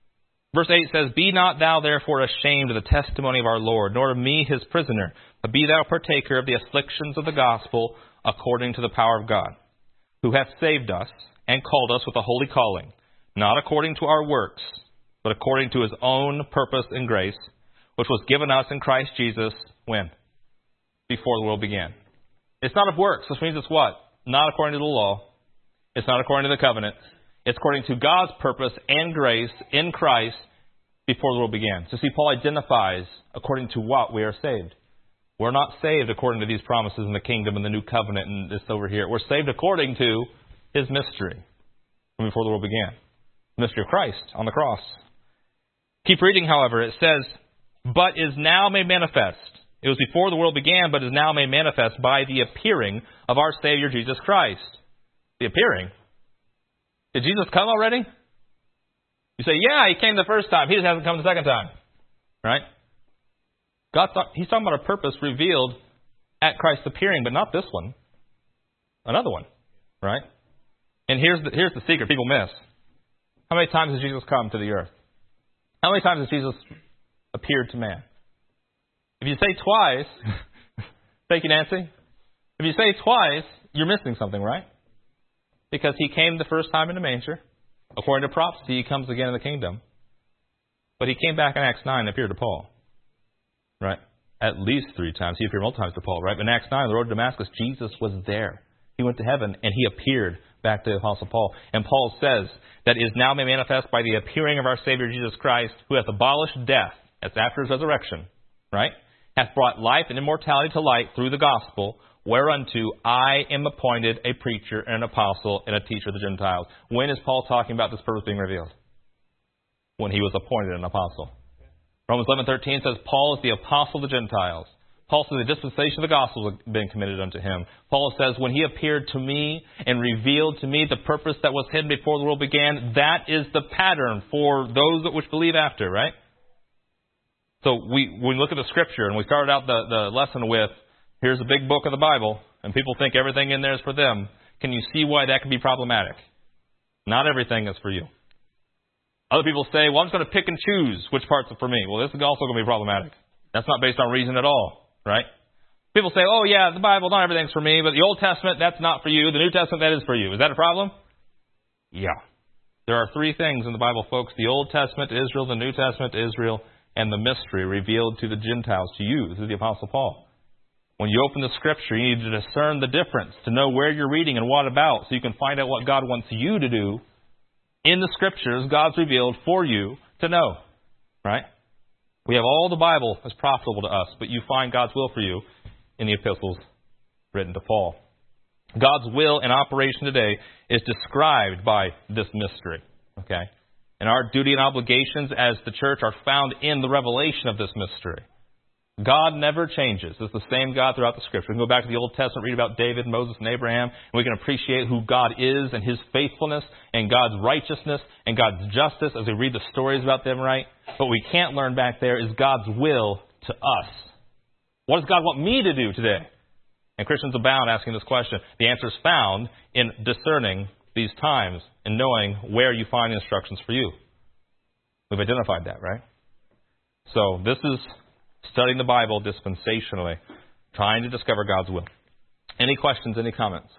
Verse eight says, Be not thou therefore ashamed of the testimony of our Lord, nor of me his prisoner, but be thou partaker of the afflictions of the gospel according to the power of God, who hath saved us and called us with a holy calling, not according to our works, but according to his own purpose and grace, which was given us in Christ Jesus, when? Before the world began. It's not of works, which means it's what? Not according to the law. It's not according to the covenant. It's according to God's purpose and grace in Christ before the world began. So see, Paul identifies according to what we are saved. We're not saved according to these promises in the kingdom and the new covenant and this over here. We're saved according to his mystery from before the world began. The mystery of Christ on the cross. Keep reading, however. It says, But is now made manifest. It was before the world began, but is now made manifest by the appearing of our Savior Jesus Christ. The appearing? Did Jesus come already? You say, yeah, he came the first time. He just hasn't come the second time. Right? God thought, he's talking about a purpose revealed at Christ's appearing, but not this one. Another one. Right? And here's the, here's the secret people miss. How many times has Jesus come to the earth? How many times has Jesus appeared to man? If you say twice, thank you, Nancy. If you say twice, you're missing something, right? Because he came the first time in the manger. According to prophecy, he comes again in the kingdom. But he came back in Acts nine and appeared to Paul. Right? At least three times. He appeared multiple times to Paul, right? But in Acts nine, on the road to Damascus, Jesus was there. He went to heaven and he appeared back to the Apostle Paul. And Paul says that is now made manifest by the appearing of our Savior Jesus Christ, who hath abolished death. That's after his resurrection. Right? Hath brought life and immortality to light through the gospel, whereunto I am appointed a preacher and an apostle and a teacher of the Gentiles. When is Paul talking about this purpose being revealed? When he was appointed an apostle. Romans eleven thirteen says, Paul is the apostle of the Gentiles. Paul says the dispensation of the gospel has been committed unto him. Paul says, when he appeared to me and revealed to me the purpose that was hidden before the world began, that is the pattern for those that which believe after, right? So we, when we look at the Scripture, and we started out the, the lesson with, here's a big book of the Bible, and people think everything in there is for them. Can you see why that can be problematic? Not everything is for you. Other people say, well, I'm just going to pick and choose which parts are for me. Well, this is also going to be problematic. That's not based on reason at all, right? People say, oh, yeah, the Bible, not everything's for me, but the Old Testament, that's not for you. The New Testament, that is for you. Is that a problem? Yeah. There are three things in the Bible, folks. The Old Testament to Israel, the New Testament to Israel, and the mystery revealed to the Gentiles, to you. This is the Apostle Paul. When you open the Scripture, you need to discern the difference, to know where you're reading and what about, so you can find out what God wants you to do in the Scriptures. God's revealed for you to know. Right? We have all the Bible as profitable to us, but you find God's will for you in the epistles written to Paul. God's will in operation today is described by this mystery. Okay? And our duty and obligations as the church are found in the revelation of this mystery. God never changes. It's the same God throughout the Scripture. We can go back to the Old Testament, read about David, Moses, and Abraham, and we can appreciate who God is and his faithfulness and God's righteousness and God's justice as we read the stories about them, right? But what we can't learn back there is God's will to us. What does God want me to do today? And Christians abound asking this question. The answer is found in discerning these times and knowing where you find instructions for you. We've identified that, right? So this is studying the Bible dispensationally, trying to discover God's will. Any questions, any comments?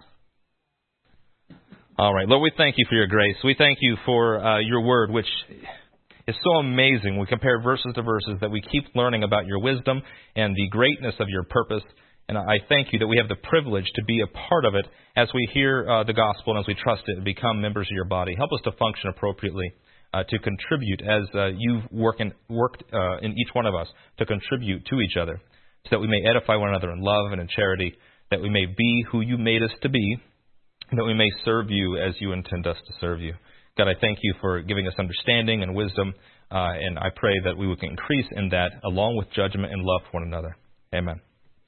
All right. Lord, we thank you for your grace. We thank you for uh, your word, which is so amazing. We compare verses to verses that we keep learning about your wisdom and the greatness of your purpose. And I thank you that we have the privilege to be a part of it as we hear uh, the gospel and as we trust it and become members of your body. Help us to function appropriately, uh, to contribute as uh, you've work in, worked uh, in each one of us to contribute to each other so that we may edify one another in love and in charity, that we may be who you made us to be, and that we may serve you as you intend us to serve you. God, I thank you for giving us understanding and wisdom, uh, and I pray that we would increase in that along with judgment and love for one another. Amen.